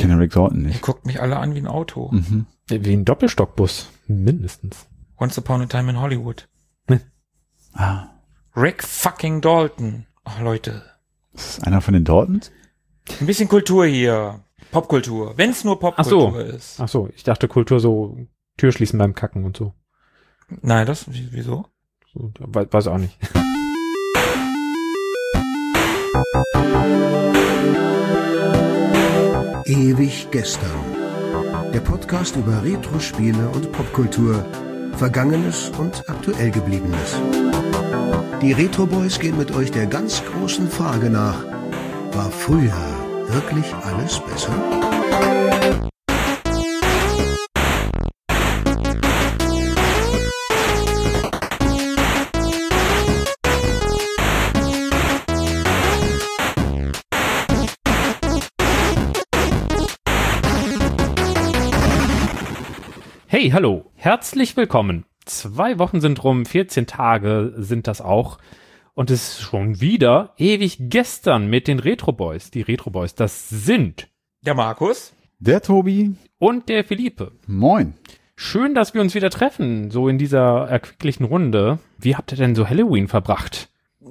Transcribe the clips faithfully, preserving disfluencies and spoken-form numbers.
kenne Rick Dalton Ihr nicht. guckt mich alle an wie ein Auto. Mhm. Wie ein Doppelstockbus. Mindestens. Once Upon a Time in Hollywood. Ah, Rick fucking Dalton. Ach, Leute. ist das einer von den Daltons? Ein bisschen Kultur hier. Popkultur. Wenn es nur Popkultur Ach so. ist. Ach so, ich dachte Kultur so Tür schließen beim Kacken und so. Nein, das, wieso? so weiß, weiß auch nicht. Ewig gestern. Der Podcast über Retro-Spiele und Popkultur. Vergangenes und aktuell Gebliebenes. Die Retro Boys gehen mit euch der ganz großen Frage nach: War früher wirklich alles besser? Hey, hallo, herzlich willkommen. Zwei Wochen sind rum, vierzehn Tage sind das auch. Und es ist schon wieder ewig gestern mit den Retro Boys. Die Retro Boys, das sind Der Markus? Der Tobi. und der Philippe. Moin. Schön, dass wir uns wieder treffen, so in dieser erquicklichen Runde. Wie habt ihr denn so Halloween verbracht?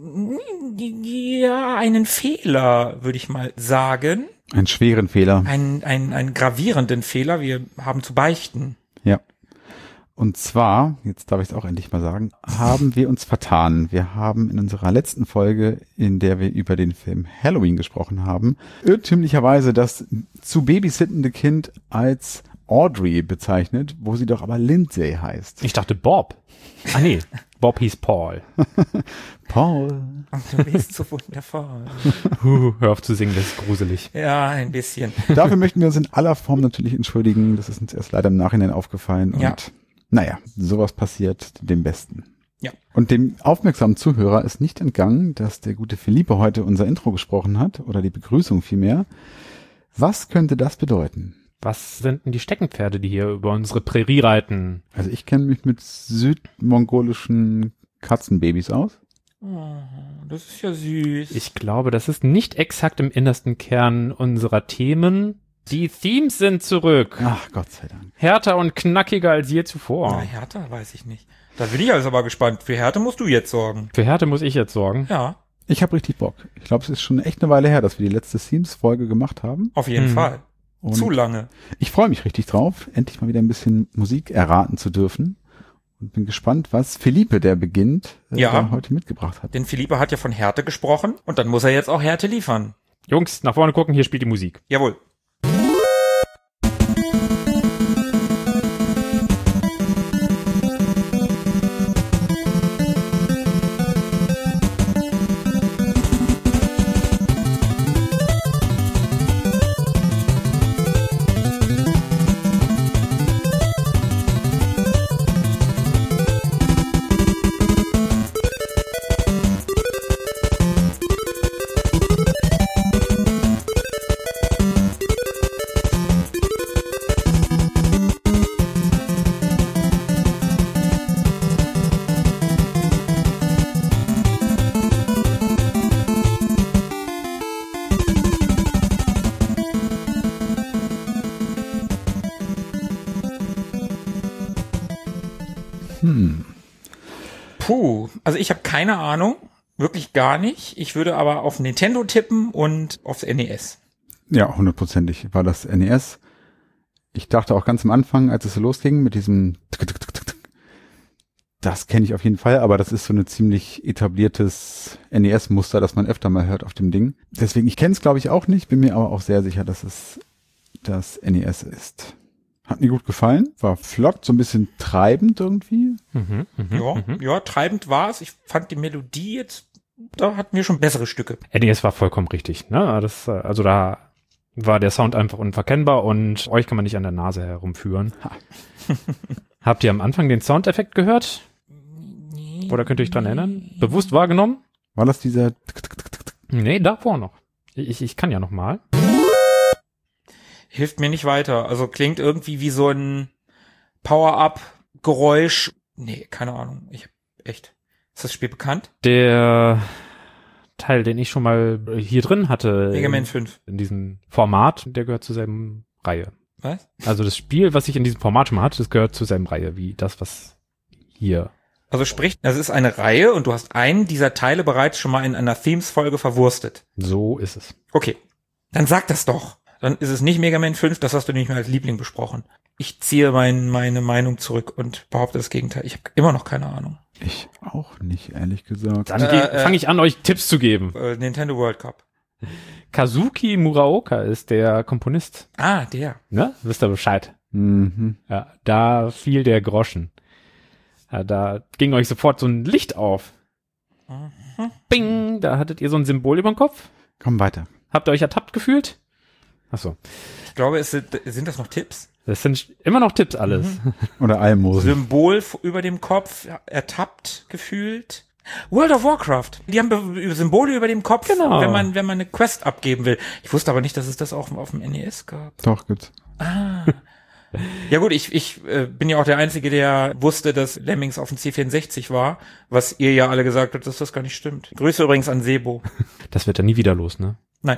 Ja, einen Fehler, würde ich mal sagen. Einen schweren Fehler. Einen, einen, einen gravierenden Fehler. Wir haben zu beichten. Ja. Und zwar, jetzt darf ich es auch endlich mal sagen, haben wir uns vertan. Wir haben in unserer letzten Folge, in der wir über den Film Halloween gesprochen haben, irrtümlicherweise das zu babysittende Kind als Audrey bezeichnet, wo sie doch aber Lindsay heißt. Ich dachte Bob. Ah nee, Bob hieß Paul. Paul. Du bist so wundervoll. Huh, hör auf zu singen, das ist gruselig. Ja, ein bisschen. Dafür möchten wir uns in aller Form natürlich entschuldigen. Das ist uns erst leider im Nachhinein aufgefallen. Und Ja. naja, sowas passiert dem Besten. Ja. Und dem aufmerksamen Zuhörer ist nicht entgangen, dass der gute Philippe heute unser Intro gesprochen hat, oder die Begrüßung vielmehr. Was könnte das bedeuten? Was sind denn die Steckenpferde, die hier über unsere Prärie reiten? Also ich kenne mich mit südmongolischen Katzenbabys aus. Oh, das ist ja süß. Ich glaube, das ist nicht exakt im innersten Kern unserer Themen. Die Themes sind zurück. Ach, Gott sei Dank. Härter und knackiger als je Na, zuvor. Härte weiß ich nicht. Da bin ich also aber gespannt. Für Härte musst du jetzt sorgen. Für Härte muss ich jetzt sorgen. Ja, Ich habe richtig Bock. Ich glaube, es ist schon echt eine Weile her, dass wir die letzte Themes-Folge gemacht haben. auf jeden Hm. Fall. Und Zu lange. ich freue mich richtig drauf, endlich mal wieder ein bisschen Musik erraten zu dürfen. Und bin gespannt, was Philippe, der beginnt, äh, Ja. da heute mitgebracht hat. Denn Philippe hat ja von Härte gesprochen und dann muss er jetzt auch Härte liefern. Jungs, nach vorne gucken, hier spielt die Musik. Jawohl. Hm. Puh, also ich habe keine Ahnung. Wirklich gar nicht. Ich würde aber auf Nintendo tippen und aufs N E S. Ja, hundertprozentig war das N E S. Ich dachte auch ganz am Anfang, als es so losging mit diesem Tick, Tick, Tick, Tick, das kenne ich auf jeden Fall, aber das ist so ein ziemlich etabliertes N E S-Muster, das man öfter mal hört auf dem Ding. Deswegen, ich kenne es glaube ich auch nicht, bin mir aber auch sehr sicher, dass es das N E S ist. Hat mir gut gefallen, war flott, so ein bisschen treibend irgendwie. Mhm, mhm, Ja, mhm. ja, treibend war es. Ich fand die Melodie jetzt, da hatten wir schon bessere Stücke. N E S war vollkommen richtig, ne? Das, äh, also da war der Sound einfach unverkennbar und euch kann man nicht an der Nase herumführen. Habt ihr am Anfang den Soundeffekt gehört? Oder könnt ihr euch dran erinnern? Bewusst wahrgenommen? War das dieser Tick, Tick, Tick, Tick? Nee, davor noch. Ich, ich kann ja noch mal. Hilft mir nicht weiter. Also klingt irgendwie wie so ein Power-Up-Geräusch. Nee, keine Ahnung. Ich hab echt. Ist das Spiel bekannt? Der Teil, den ich schon mal hier drin hatte. Mega Man in, fünf. in diesem Format, der gehört zur selben Reihe. Was? Also das Spiel, was ich in diesem Format schon mal hatte, das gehört zur selben Reihe wie das, was hier. Also sprich, das ist eine Reihe und du hast einen dieser Teile bereits schon mal in einer Themes-Folge verwurstet. So ist es. Okay, dann sag das doch. Dann ist es nicht Mega Man fünf, das hast du nicht mehr als Liebling besprochen. Ich ziehe mein, meine Meinung zurück und behaupte das Gegenteil. Ich habe immer noch keine Ahnung. Ich auch nicht, ehrlich gesagt. Dann Äh, äh, fange ich an, euch Tipps zu geben. Äh, Nintendo World Cup. Kazuki Muraoka ist der Komponist. Ah, der. Ne? Wisst ihr Bescheid? Mhm. Ja, da fiel der Groschen. Ja, da ging euch sofort so ein Licht auf. Mhm. Bing, da hattet ihr so ein Symbol über dem Kopf. Komm weiter. Habt ihr euch ertappt gefühlt? Ach so. Ich glaube, es sind, sind das noch Tipps? Das sind immer noch Tipps alles. Mhm. Oder Almosen. Symbol f- über dem Kopf, ertappt gefühlt. World of Warcraft. Die haben Be- Symbole über dem Kopf, Genau. wenn man wenn man eine Quest abgeben will. Ich wusste aber nicht, dass es das auch auf dem N E S gab. Doch, gibt's. Ah. Ja gut, ich ich äh, bin ja auch der Einzige, der wusste, dass Lemmings auf dem C vierundsechzig war, was ihr ja alle gesagt habt, dass das gar nicht stimmt. Grüße übrigens an Sebo. Das wird dann nie wieder los, ne? Nein.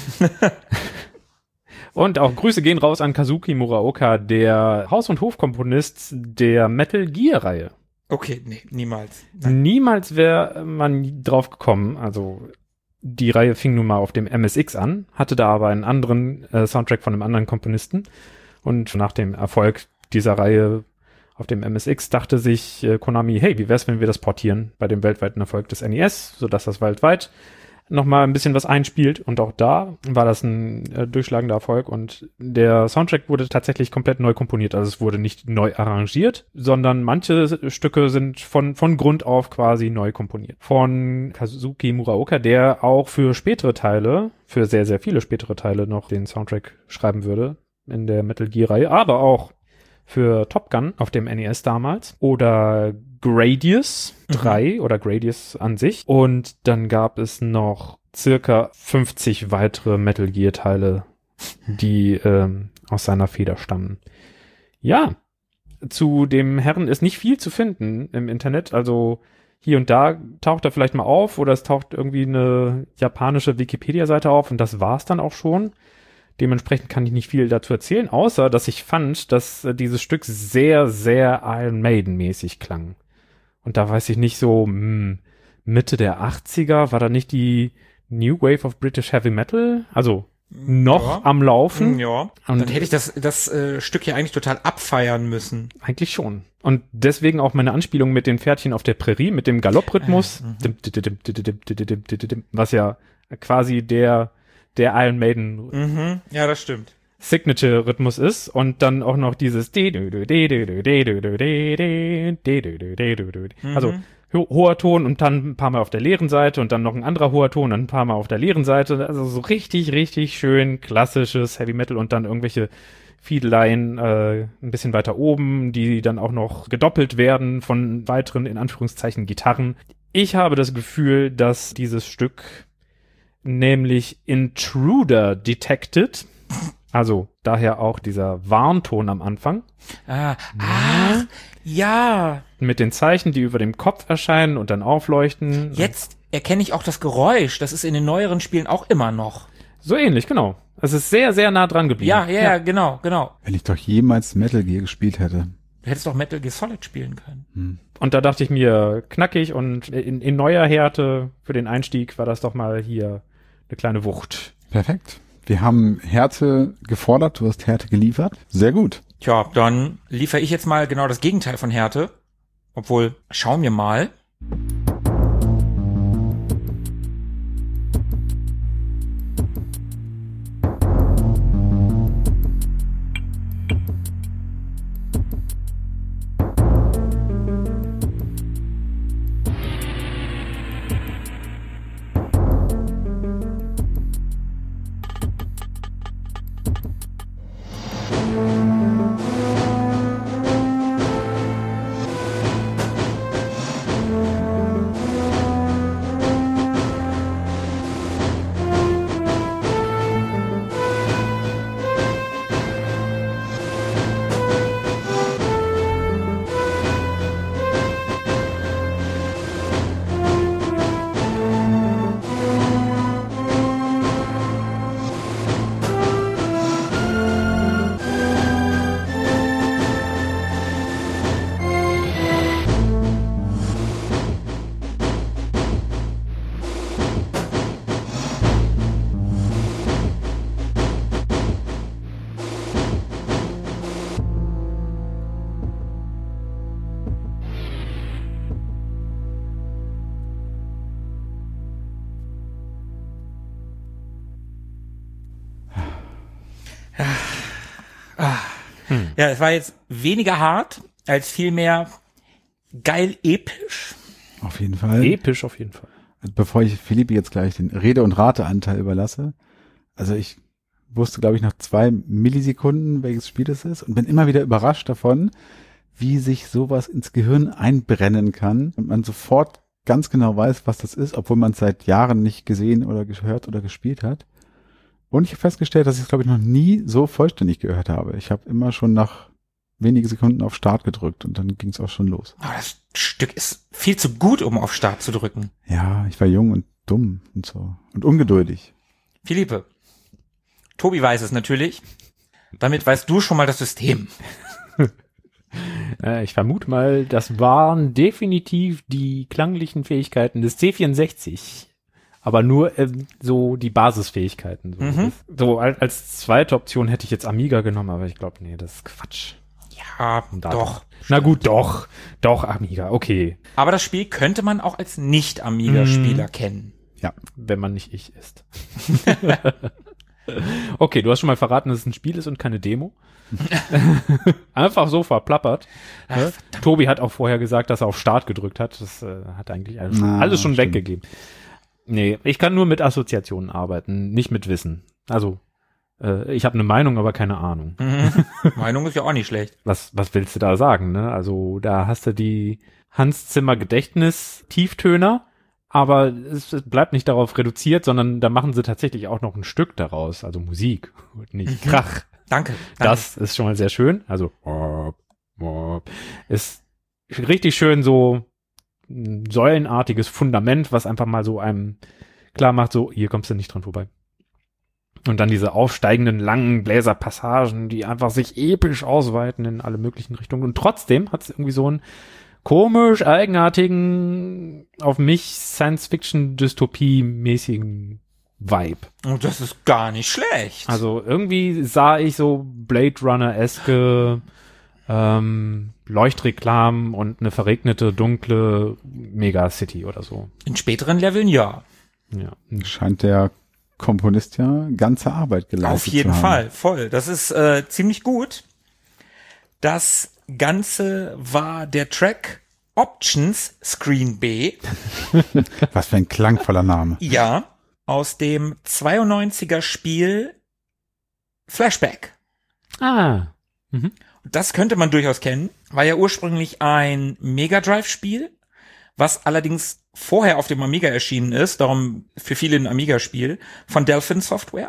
Und auch Grüße gehen raus an Kazuki Muraoka, der Haus- und Hofkomponist der Metal Gear-Reihe. Okay, nee, niemals. Nein. Niemals wäre man drauf gekommen, also die Reihe fing nun mal auf dem M S X an, hatte da aber einen anderen äh, Soundtrack von einem anderen Komponisten und nach dem Erfolg dieser Reihe auf dem M S X dachte sich äh, Konami, hey, wie wär's, wenn wir das portieren bei dem weltweiten Erfolg des N E S, sodass das weltweit nochmal ein bisschen was einspielt und auch da war das ein äh, durchschlagender Erfolg und der Soundtrack wurde tatsächlich komplett neu komponiert, also es wurde nicht neu arrangiert, sondern manche Stücke sind von von Grund auf quasi neu komponiert. Von Kazuki Muraoka, der auch für spätere Teile, für sehr, sehr viele spätere Teile noch den Soundtrack schreiben würde in der Metal Gear-Reihe, aber auch für Top Gun auf dem N E S damals oder Gradius drei mhm. oder Gradius an sich. Und dann gab es noch circa fünfzig weitere Metal Gear Teile, die ähm, aus seiner Feder stammen. Ja, zu dem Herren ist nicht viel zu finden im Internet. Also hier und da taucht er vielleicht mal auf oder es taucht irgendwie eine japanische Wikipedia-Seite auf und das war's dann auch schon. Dementsprechend kann ich nicht viel dazu erzählen, außer dass ich fand, dass äh, dieses Stück sehr, sehr Iron Maiden-mäßig klang. Und da weiß ich nicht so, mh, Mitte der achtziger, war da nicht die New Wave of British Heavy Metal? Also noch ja. am Laufen? Ja, und dann hätte ich das, das äh, Stück hier eigentlich total abfeiern müssen. Eigentlich schon. Und deswegen auch meine Anspielung mit den Pferdchen auf der Prärie, mit dem Galopprhythmus, was ja quasi der der Iron Maiden mhm. Ja, das stimmt. Signature-Rhythmus ist und dann auch noch dieses also ho- hoher Ton und dann ein paar Mal auf der leeren Seite und dann noch ein anderer hoher Ton und ein paar Mal auf der leeren Seite. Also so richtig, richtig schön klassisches Heavy Metal und dann irgendwelche Fiedeleien äh, ein bisschen weiter oben, die dann auch noch gedoppelt werden von weiteren, in Anführungszeichen, Gitarren. Ich habe das Gefühl, dass dieses Stück nämlich Intruder detected, also daher auch dieser Warnton am Anfang. Ah, ah, ja. Mit den Zeichen, die über dem Kopf erscheinen und dann aufleuchten. Jetzt erkenne ich auch das Geräusch. Das ist in den neueren Spielen auch immer noch. So ähnlich, genau. Es ist sehr, sehr nah dran geblieben. Ja, ja, ja, genau, genau. Wenn ich doch jemals Metal Gear gespielt hätte. Du hättest doch Metal Gear Solid spielen können. Hm. Und da dachte ich mir, knackig und in, in neuer Härte für den Einstieg war das doch mal hier eine kleine Wucht. Perfekt. Wir haben Härte gefordert, du hast Härte geliefert. Sehr gut. Tja, dann liefere ich jetzt mal genau das Gegenteil von Härte. Obwohl, schauen wir mal. Ah. Hm. Ja, es war jetzt weniger hart, als vielmehr geil episch. Auf jeden Fall. Episch auf jeden Fall. Bevor ich Philippe jetzt gleich den Rede- und Rateanteil überlasse, also ich wusste, glaube ich, nach zwei Millisekunden, welches Spiel das ist und bin immer wieder überrascht davon, wie sich sowas ins Gehirn einbrennen kann und man sofort ganz genau weiß, was das ist, obwohl man es seit Jahren nicht gesehen oder gehört oder gespielt hat. Und ich habe festgestellt, dass ich es, glaube ich, noch nie so vollständig gehört habe. Ich habe immer schon nach wenige Sekunden auf Start gedrückt und dann ging es auch schon los. Aber das Stück ist viel zu gut, um auf Start zu drücken. Ja, ich war jung und dumm und so und ungeduldig. Philippe, Tobi weiß es natürlich. Damit weißt du schon mal das System. Ich vermute mal, das waren definitiv die klanglichen Fähigkeiten des C vierundsechzig. Aber nur ähm, so die Basisfähigkeiten. So, Mhm. so als, als zweite Option hätte ich jetzt Amiga genommen, aber ich glaube, nee, das ist Quatsch. Ja, Da- doch. Na gut, doch. Doch, Amiga, okay. Aber das Spiel könnte man auch als Nicht-Amiga-Spieler Mhm. kennen. Wenn man nicht ich ist. Okay, du hast schon mal verraten, dass es ein Spiel ist und keine Demo. Einfach so verplappert. Ach, Ne? Tobi hat auch vorher gesagt, dass er auf Start gedrückt hat. Das äh, hat eigentlich alles, Na, alles schon stimmt. weggegeben. Nee, ich kann nur mit Assoziationen arbeiten, nicht mit Wissen. Also, äh, ich habe eine Meinung, aber keine Ahnung. Mhm. Meinung ist ja auch nicht schlecht. Was, was willst du da sagen, ne? Also, da hast du die Hans Zimmer Gedächtnis-Tieftöner, aber es, es bleibt nicht darauf reduziert, sondern da machen sie tatsächlich auch noch ein Stück daraus, also Musik und nicht Mhm. Krach. Danke. danke. Das ist schon mal sehr schön. Also, ist richtig schön so ein säulenartiges Fundament, was einfach mal so einem klar macht, so, hier kommst du nicht dran vorbei. Und dann diese aufsteigenden, langen Bläserpassagen, die einfach sich episch ausweiten in alle möglichen Richtungen. Und trotzdem hat es irgendwie so einen komisch eigenartigen, auf mich Science-Fiction-Dystopie-mäßigen Vibe. Und das ist gar nicht schlecht. Also irgendwie sah ich so Blade Runner-eske ähm, Leuchtreklamen und eine verregnete, dunkle Megacity oder so. in späteren Leveln ja. Ja. Scheint der Komponist ja ganze Arbeit geleistet Auf jeden zu haben. Fall, voll. Das ist äh, ziemlich gut. Das Ganze war der Track Options Screen B. Was für ein klangvoller Name. Ja, aus dem zweiundneunziger Spiel Flashback. Ah. Mhm. Das könnte man durchaus kennen. War ja ursprünglich ein Mega Drive-Spiel, was allerdings vorher auf dem Amiga erschienen ist, darum für viele ein Amiga-Spiel, von Delphin Software.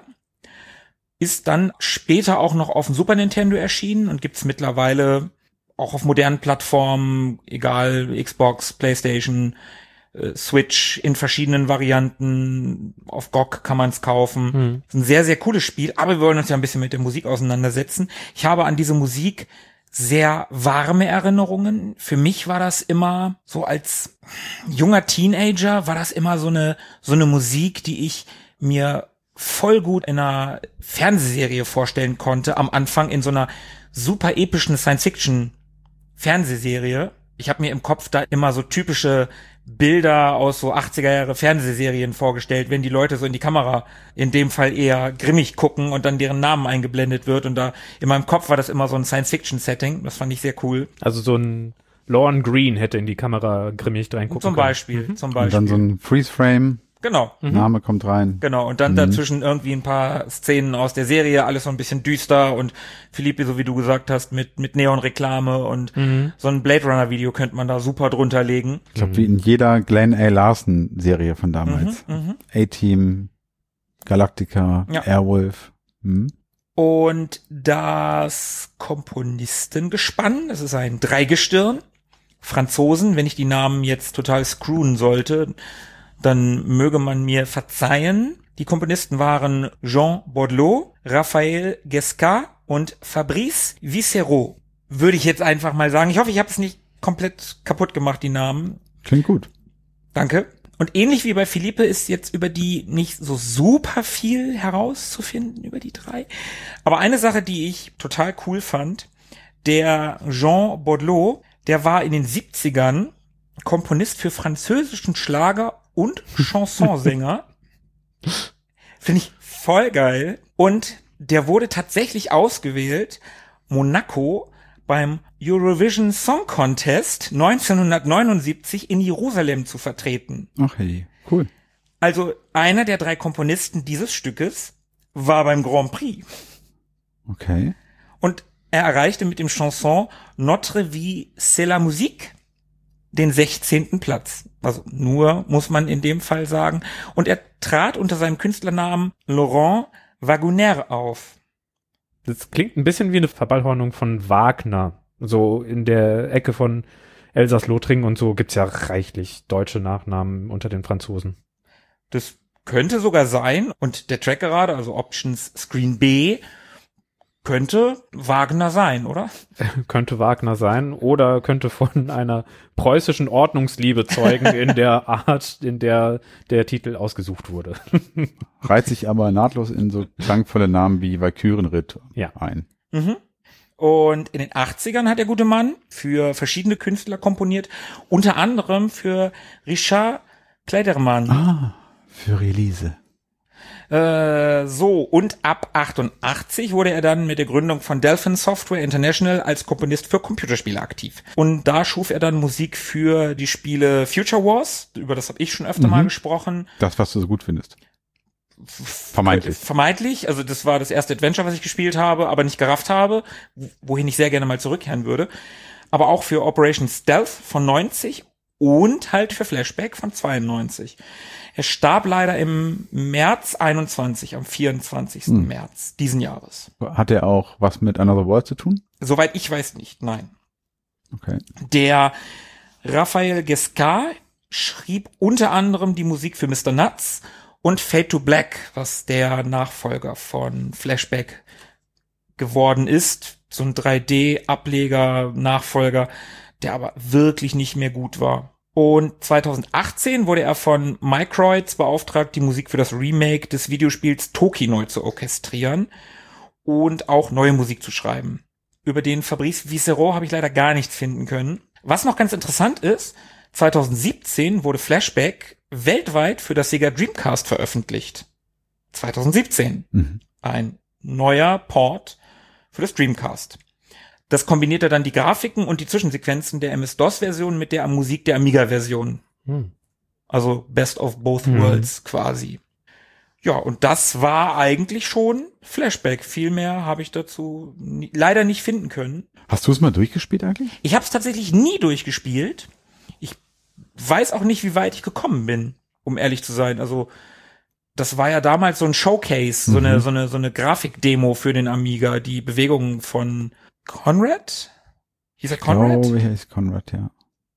Ist dann später auch noch auf dem Super Nintendo erschienen und gibt's mittlerweile auch auf modernen Plattformen, egal Xbox, PlayStation, äh, Switch in verschiedenen Varianten. Auf G O G kann man es kaufen. Mhm. Ist ein sehr, sehr cooles Spiel, aber wir wollen uns ja ein bisschen mit der Musik auseinandersetzen. Ich habe an diese Musik sehr warme Erinnerungen. Für mich war das immer so als junger Teenager war das immer so eine so eine Musik, die ich mir voll gut in einer Fernsehserie vorstellen konnte, am Anfang in so einer super epischen Science-Fiction-Fernsehserie. Ich habe mir im Kopf da immer so typische Bilder aus so achtziger Jahre Fernsehserien vorgestellt, wenn die Leute so in die Kamera in dem Fall eher grimmig gucken und dann deren Namen eingeblendet wird. Und da in meinem Kopf war das immer so ein Science-Fiction-Setting. Das fand ich sehr cool. Also so ein Lorne Green hätte in die Kamera grimmig reingucken Zum können. Beispiel, zum Und Beispiel. dann so ein Freeze-Frame, Genau. Name kommt rein. Genau, und dann Mhm. dazwischen irgendwie ein paar Szenen aus der Serie, alles so ein bisschen düster und Philippe, so wie du gesagt hast, mit mit Neon-Reklame und Mhm. so ein Blade Runner-Video könnte man da super drunter legen. Ich glaube, wie in jeder Glenn A. Larson-Serie von damals. Mhm, mhm. A-Team, Galactica, Ja. Airwolf. Hm? Und das Komponistengespann, das ist ein Dreigestirn, Franzosen, wenn ich die Namen jetzt total screwen sollte, dann möge man mir verzeihen. Die Komponisten waren Jean Baudelot, Raphaël Guescat und Fabrice Viscero. Würde ich jetzt einfach mal sagen. Ich hoffe, ich habe es nicht komplett kaputt gemacht, die Namen. Klingt gut. Danke. Und ähnlich wie bei Philippe ist jetzt über die nicht so super viel herauszufinden, über die drei. Aber eine Sache, die ich total cool fand, der Jean Baudelot, der war in den siebzigern Komponist für französischen Schlager und Chansonsänger. Finde ich voll geil. Und der wurde tatsächlich ausgewählt, Monaco beim Eurovision Song Contest neunzehnhundertneunundsiebzig in Jerusalem zu vertreten. Ach hey, cool. Also einer der drei Komponisten dieses Stückes war beim Grand Prix. Okay. Und er erreichte mit dem Chanson Notre Vie, c'est la musique den sechzehnten Platz. Also nur, muss man in dem Fall sagen. Und er trat unter seinem Künstlernamen Laurent Wagoner auf. Das klingt ein bisschen wie eine Verballhornung von Wagner. So in der Ecke von Elsass-Lothringen und so gibt's ja reichlich deutsche Nachnamen unter den Franzosen. Das könnte sogar sein. Und der Track gerade, also Options Screen B, könnte Wagner sein, oder? Könnte Wagner sein oder könnte von einer preußischen Ordnungsliebe zeugen in der Art, in der der Titel ausgesucht wurde. Reiht sich aber nahtlos in so klangvolle Namen wie Walkürenritt ja. ein. Mhm. Und in den achtzigern hat der gute Mann für verschiedene Künstler komponiert, unter anderem für Richard Kleiderman. Ah, für Elise. Äh, so, und ab achtundachtzig wurde er dann mit der Gründung von Delphin Software International als Komponist für Computerspiele aktiv. Und da schuf er dann Musik für die Spiele Future Wars, über das habe ich schon öfter mhm. mal gesprochen. Das, was du so gut findest. Vermeintlich. Vermeintlich, also das war das erste Adventure, was ich gespielt habe, aber nicht gerafft habe, wohin ich sehr gerne mal zurückkehren würde. Aber auch für Operation Stealth von neunzig und halt für Flashback von zweiundneunzig. Er starb leider im März einundzwanzig, am vierundzwanzigsten Hm. März diesen Jahres. Hat er auch was mit Another World zu tun? Soweit ich weiß nicht, nein. Okay. Der Raphael Ghescar schrieb unter anderem die Musik für Mister Nuts und Fade to Black, was der Nachfolger von Flashback geworden ist. So ein drei D-Ableger, Nachfolger, der aber wirklich nicht mehr gut war. Und zweitausendachtzehn wurde er von Microids beauftragt, die Musik für das Remake des Videospiels Toki neu zu orchestrieren und auch neue Musik zu schreiben. Über den Fabrice Viscero habe ich leider gar nichts finden können. Was noch ganz interessant ist, zweitausendsiebzehn wurde Flashback weltweit für das Sega Dreamcast veröffentlicht. zweitausendsiebzehn. Mhm. Ein neuer Port für das Dreamcast. Das kombinierte dann die Grafiken und die Zwischensequenzen der M S-DOS-Version mit der Musik der Amiga-Version. Hm. Also Best of Both hm. Worlds quasi. Ja, und das war eigentlich schon Flashback. Viel mehr habe ich dazu nie, leider nicht finden können. Hast du es mal durchgespielt eigentlich? Ich habe es tatsächlich nie durchgespielt. Ich weiß auch nicht, wie weit ich gekommen bin, um ehrlich zu sein. Also das war ja damals so ein Showcase, so mhm. eine so eine so eine Grafikdemo für den Amiga, die Bewegungen von Conrad? Hieß er Conrad? Oh, wie heißt Conrad, ja.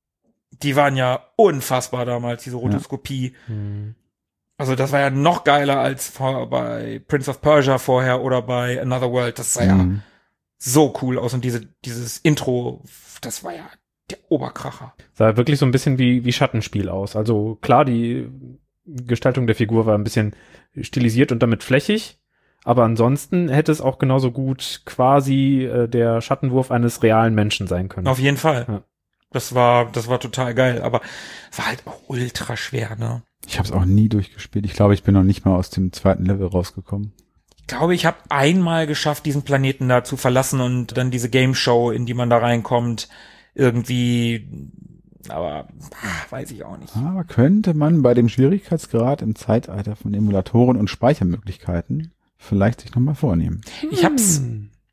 Die waren ja unfassbar damals, diese Rotoskopie. Ja. Hm. Also das war ja noch geiler als vor, bei Prince of Persia vorher oder bei Another World. Das sah mhm. ja so cool aus. Und diese dieses Intro, das war ja der Oberkracher. Sah wirklich so ein bisschen wie wie Schattenspiel aus. Also klar, die Gestaltung der Figur war ein bisschen stilisiert und damit flächig. Aber ansonsten hätte es auch genauso gut quasi äh, der Schattenwurf eines realen Menschen sein können. Auf jeden Fall. Ja. Das war, das war total geil, aber es war halt auch ultra schwer, ne? Ich habe es auch nie durchgespielt. Ich glaube, ich bin noch nicht mal aus dem zweiten Level rausgekommen. Ich glaube, ich habe einmal geschafft, diesen Planeten da zu verlassen und dann diese Game Show, in die man da reinkommt, irgendwie, aber ach, weiß ich auch nicht. Aber könnte man bei dem Schwierigkeitsgrad im Zeitalter von Emulatoren und Speichermöglichkeiten vielleicht sich nochmal vornehmen. Ich hab's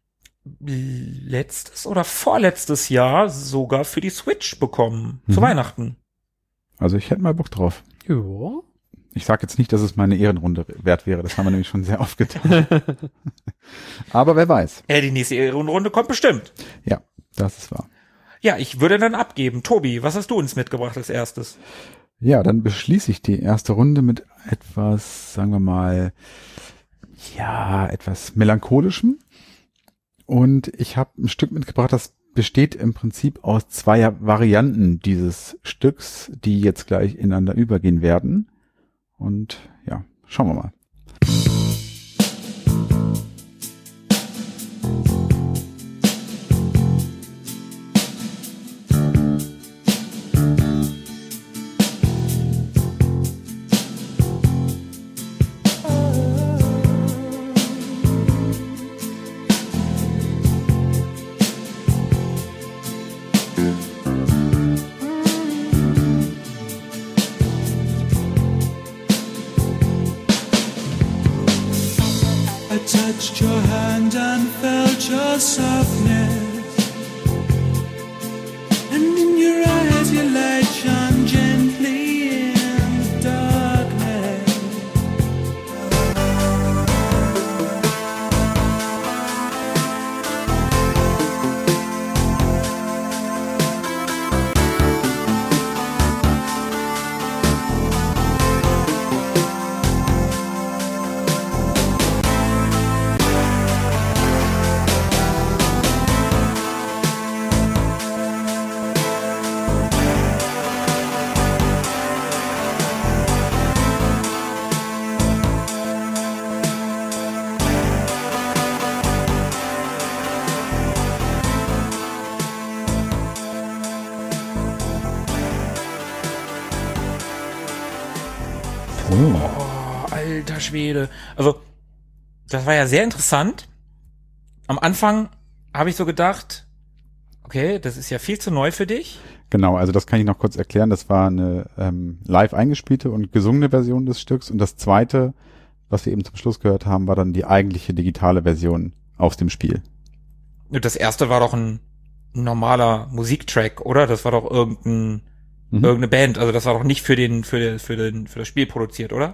letztes oder vorletztes Jahr sogar für die Switch bekommen, mhm. zu Weihnachten. Also ich hätte mal Bock drauf. Ja. Ich sag jetzt nicht, dass es meine Ehrenrunde wert wäre, das haben wir nämlich schon sehr oft getan. Aber wer weiß. Ja, die nächste Ehrenrunde kommt bestimmt. Ja, das ist wahr. Ja, ich würde dann abgeben. Tobi, was hast du uns mitgebracht als erstes? Ja, dann beschließe ich die erste Runde mit etwas, sagen wir mal, ja, etwas melancholischem. Und ich habe ein Stück mitgebracht, das besteht im Prinzip aus zwei Varianten dieses Stücks, die jetzt gleich ineinander übergehen werden. Und ja, schauen wir mal. touched your hand and felt your softness, and in your eyes your light shone gently in the darkness. Oh, alter Schwede. Also, das war ja sehr interessant. Am Anfang habe ich so gedacht, okay, das ist ja viel zu neu für dich. Genau, also das kann ich noch kurz erklären. Das war eine ähm, live eingespielte und gesungene Version des Stücks. Und das zweite, was wir eben zum Schluss gehört haben, war dann die eigentliche digitale Version aus dem Spiel. Das erste war doch ein normaler Musiktrack, oder? Das war doch irgendein Mhm. irgendeine Band, also das war doch nicht für den, für den, für den, für das Spiel produziert, oder?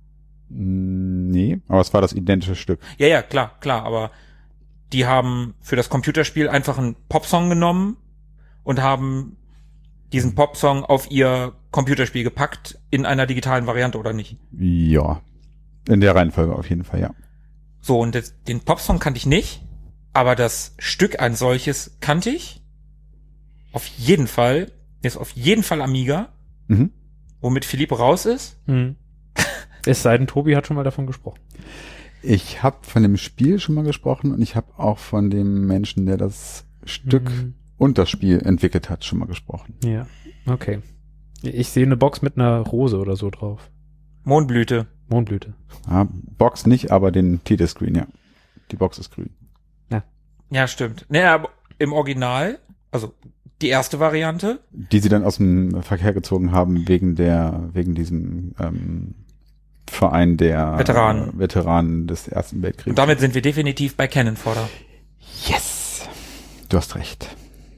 Nee, aber es war das identische Stück. Ja, ja, klar, klar, aber die haben für das Computerspiel einfach einen Popsong genommen und haben diesen Popsong auf ihr Computerspiel gepackt in einer digitalen Variante, oder nicht? Ja, in der Reihenfolge auf jeden Fall, ja. So, und das, den Popsong kannte ich nicht, aber das Stück als solches kannte ich. Auf jeden Fall. Ist auf jeden Fall Amiga, mhm. womit Philipp raus ist. Mhm. Es sei denn, Tobi hat schon mal davon gesprochen. Ich habe von dem Spiel schon mal gesprochen und ich habe auch von dem Menschen, der das Stück mhm. und das Spiel entwickelt hat, schon mal gesprochen. Ja, okay. Ich sehe eine Box mit einer Rose oder so drauf. Mondblüte. Mondblüte. Ja, Box nicht, aber den Titelscreen, ja. Die Box ist grün. Ja, ja, stimmt. Naja, aber im Original, also die erste Variante. Die sie dann aus dem Verkehr gezogen haben wegen der, wegen diesem ähm, Verein der Veteranen. Äh, Veteranen des Ersten Weltkriegs. Und damit sind wir definitiv bei Cannon Fodder. Yes! Du hast recht.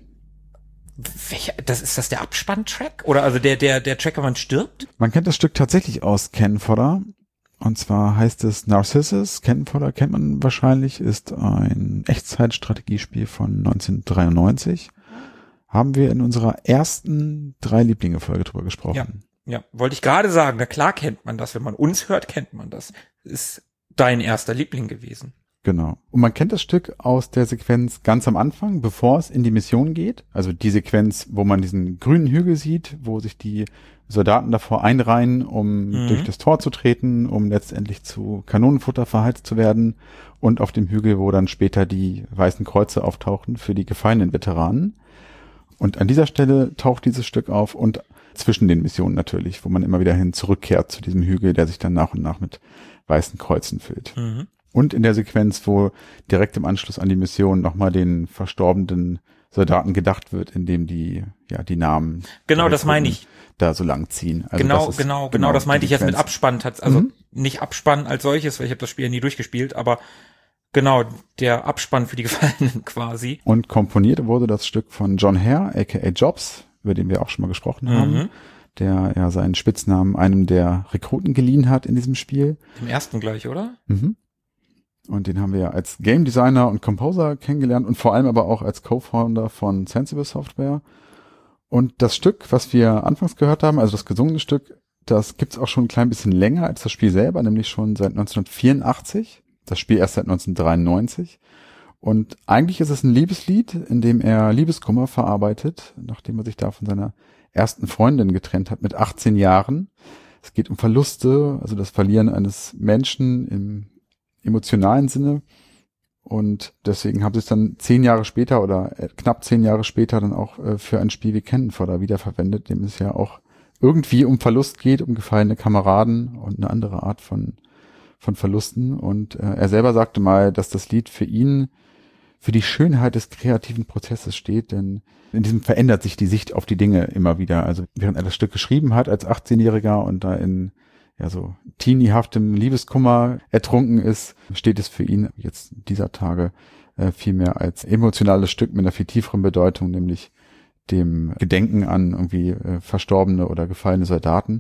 Welcher, das ist das der Abspann-Track? Oder also der, der, der Track, wenn man stirbt? Man kennt das Stück tatsächlich aus Cannon Fodder. Und zwar heißt es Narcissus. Cannon Fodder kennt man wahrscheinlich, ist ein Echtzeitstrategiespiel von neunzehnhundertdreiundneunzig. Haben wir in unserer ersten Drei-Lieblinge-Folge drüber gesprochen. Ja, ja, wollte ich gerade sagen. Na klar kennt man das. Wenn man uns hört, kennt man das. Ist dein erster Liebling gewesen. Genau. Und man kennt das Stück aus der Sequenz ganz am Anfang, bevor es in die Mission geht. Also die Sequenz, wo man diesen grünen Hügel sieht, wo sich die Soldaten davor einreihen, um mhm. durch das Tor zu treten, um letztendlich zu Kanonenfutter verheizt zu werden. Und auf dem Hügel, wo dann später die weißen Kreuze auftauchen für die gefallenen Veteranen. Und an dieser Stelle taucht dieses Stück auf und zwischen den Missionen natürlich, wo man immer wieder hin zurückkehrt zu diesem Hügel, der sich dann nach und nach mit weißen Kreuzen füllt. Mhm. Und in der Sequenz, wo direkt im Anschluss an die Mission nochmal den verstorbenen Soldaten gedacht wird, indem die, ja, die Namen. Genau, das meine ich. Da so lang ziehen. Also genau, das ist genau, genau, genau, das meinte ich jetzt mit Abspann. Also mhm. nicht Abspann als solches, weil ich habe das Spiel ja nie durchgespielt, aber genau, der Abspann für die Gefallenen quasi. Und komponiert wurde das Stück von John Hare, aka Jobs, über den wir auch schon mal gesprochen haben, mhm. der ja seinen Spitznamen einem der Rekruten geliehen hat in diesem Spiel. Im ersten gleich, oder? Mhm. Und den haben wir ja als Game Designer und Composer kennengelernt und vor allem aber auch als Co-Founder von Sensible Software. Und das Stück, was wir anfangs gehört haben, also das gesungene Stück, das gibt's auch schon ein klein bisschen länger als das Spiel selber, nämlich schon seit neunzehnhundertvierundachtzig. Das Spiel erst seit neunzehnhundertdreiundneunzig. Und eigentlich ist es ein Liebeslied, in dem er Liebeskummer verarbeitet, nachdem er sich da von seiner ersten Freundin getrennt hat mit achtzehn Jahren. Es geht um Verluste, also das Verlieren eines Menschen im emotionalen Sinne. Und deswegen haben sie es dann zehn Jahre später oder knapp zehn Jahre später dann auch äh, für ein Spiel wie Cannon Fodder wiederverwendet, dem es ja auch irgendwie um Verlust geht, um gefallene Kameraden und eine andere Art von von Verlusten. Und äh, er selber sagte mal, dass das Lied für ihn für die Schönheit des kreativen Prozesses steht, denn in diesem verändert sich die Sicht auf die Dinge immer wieder. Also während er das Stück geschrieben hat als achtzehnjähriger und da in ja so teeniehaftem Liebeskummer ertrunken ist, steht es für ihn jetzt dieser Tage äh, vielmehr als emotionales Stück mit einer viel tieferen Bedeutung, nämlich dem Gedenken an irgendwie äh, verstorbene oder gefallene Soldaten.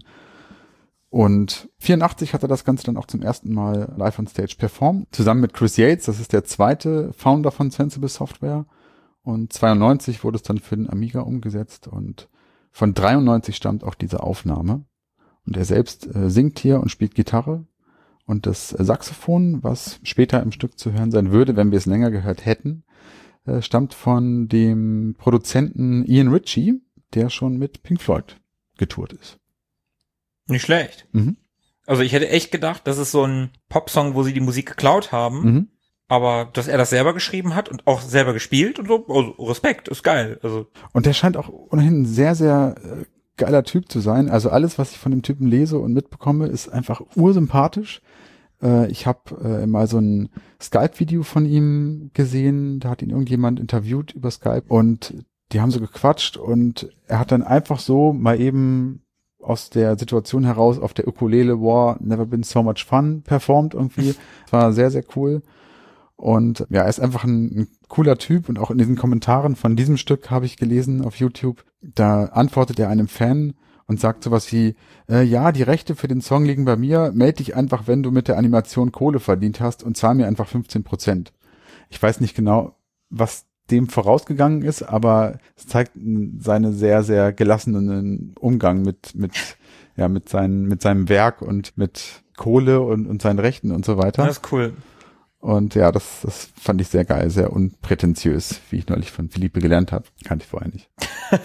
Und vierundachtzig hat er das Ganze dann auch zum ersten Mal live on stage performt, zusammen mit Chris Yates, das ist der zweite Founder von Sensible Software. Und zweiundneunzig wurde es dann für den Amiga umgesetzt und von dreiundneunzig stammt auch diese Aufnahme. Und er selbst äh, singt hier und spielt Gitarre. Und das Saxophon, was später im Stück zu hören sein würde, wenn wir es länger gehört hätten, äh, stammt von dem Produzenten Ian Ritchie, der schon mit Pink Floyd getourt ist. Nicht schlecht. Mhm. Also ich hätte echt gedacht, das ist so ein Popsong, wo sie die Musik geklaut haben. Mhm. Aber dass er das selber geschrieben hat und auch selber gespielt und so, also Respekt, ist geil. Also Und der scheint auch ohnehin ein sehr, sehr äh, geiler Typ zu sein. Also alles, was ich von dem Typen lese und mitbekomme, ist einfach ursympathisch. Äh, ich habe äh, mal so ein Skype-Video von ihm gesehen, da hat ihn irgendjemand interviewt über Skype und die haben so gequatscht und er hat dann einfach so mal eben aus der Situation heraus auf der Ukulele War Never Been So Much Fun performt irgendwie. Das war sehr, sehr cool. Und ja, er ist einfach ein, ein cooler Typ und auch in diesen Kommentaren von diesem Stück habe ich gelesen auf YouTube, da antwortet er einem Fan und sagt sowas wie, äh, ja, die Rechte für den Song liegen bei mir, melde dich einfach, wenn du mit der Animation Kohle verdient hast und zahl mir einfach fünfzehn Prozent. Ich weiß nicht genau, was dem vorausgegangen ist, aber es zeigt seine sehr, sehr gelassenen Umgang mit, mit, ja, mit seinen, mit seinem Werk und mit Kohle und, und seinen Rechten und so weiter. das ist cool. Und ja, das, das fand ich sehr geil, sehr unprätentiös, wie ich neulich von Philippe gelernt habe. Kannte ich vorher nicht.